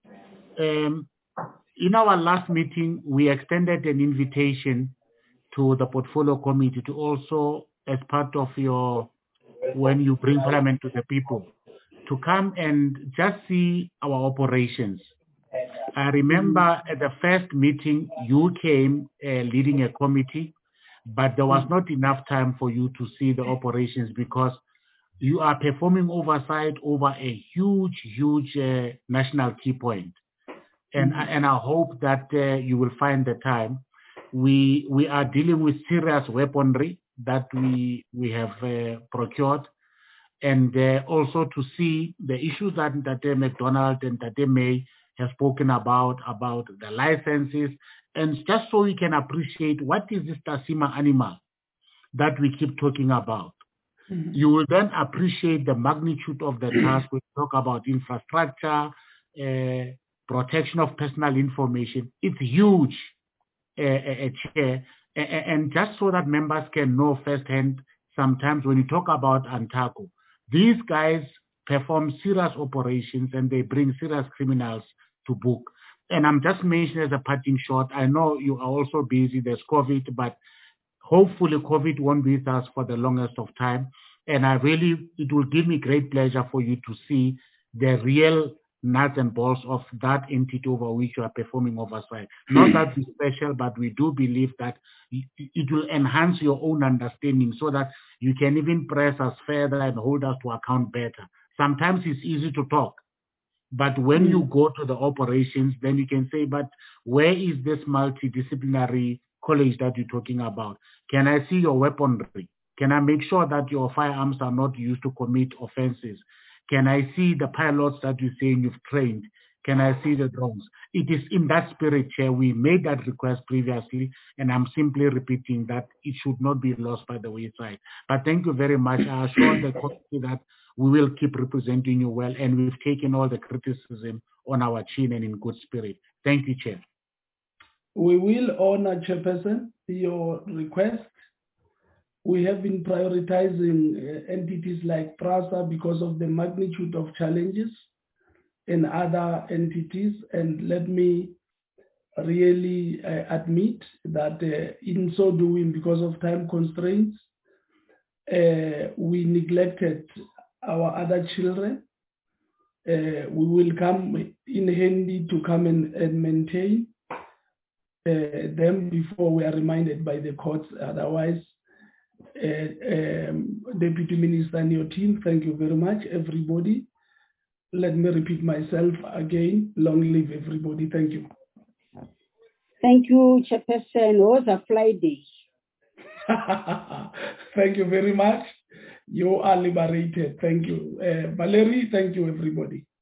um, in our last meeting, we extended an invitation to the portfolio committee to also, as part of your, when you bring parliament to the people, to come and just see our operations. I remember at the first meeting, you came uh, leading a committee, but there was not enough time for you to see the operations because you are performing oversight over a huge, huge uh, national key point. And, mm-hmm. and I hope that uh, you will find the time. We, we are dealing with serious weaponry that we, we have uh, procured, and uh, also to see the issues that, that uh, McDonald and that they may have spoken about, about the licenses, and just so we can appreciate what is this Tassima animal that we keep talking about. Mm-hmm. You will then appreciate the magnitude of the task. We talk about infrastructure, uh, protection of personal information. It's huge, uh, a chair. And just so that members can know firsthand, sometimes when you talk about Antaco, these guys perform serious operations and they bring serious criminals to book. And I'm just mentioning as a parting shot, I know you are also busy, there's COVID, but hopefully COVID won't be with us for the longest of time. And I really, it will give me great pleasure for you to see the real nuts and bolts of that entity over which you are performing oversight. Not that it's special, but we do believe that it will enhance your own understanding so that you can even press us further and hold us to account better. Sometimes it's easy to talk, but when mm. you go to the operations, then you can say, but where is this multidisciplinary college that you're talking about? Can I see your weaponry? Can I make sure that your firearms are not used to commit offenses? Can I see the pilots that you're saying you've trained? Can I see the drones? It is in that spirit, Chair. We made that request previously, and I'm simply repeating that it should not be lost by the wayside. But thank you very much. I assure the committee that we will keep representing you well, and we've taken all the criticism on our chin and in good spirit. Thank you, Chair. We will honor, Chairperson, your request. We have been prioritizing uh, entities like PRASA because of the magnitude of challenges and other entities. And let me really uh, admit that uh, in so doing, because of time constraints, uh, we neglected our other children. Uh, we will come in handy to come and, and maintain uh, them before we are reminded by the courts. Otherwise, Uh, um, Deputy Minister and your team, thank you very much, everybody. Let me repeat myself again. Long live everybody. Thank you. Thank you, Chairperson. It was a Friday. Thank you very much. You are liberated. Thank you. Uh, Valerie, thank you, everybody.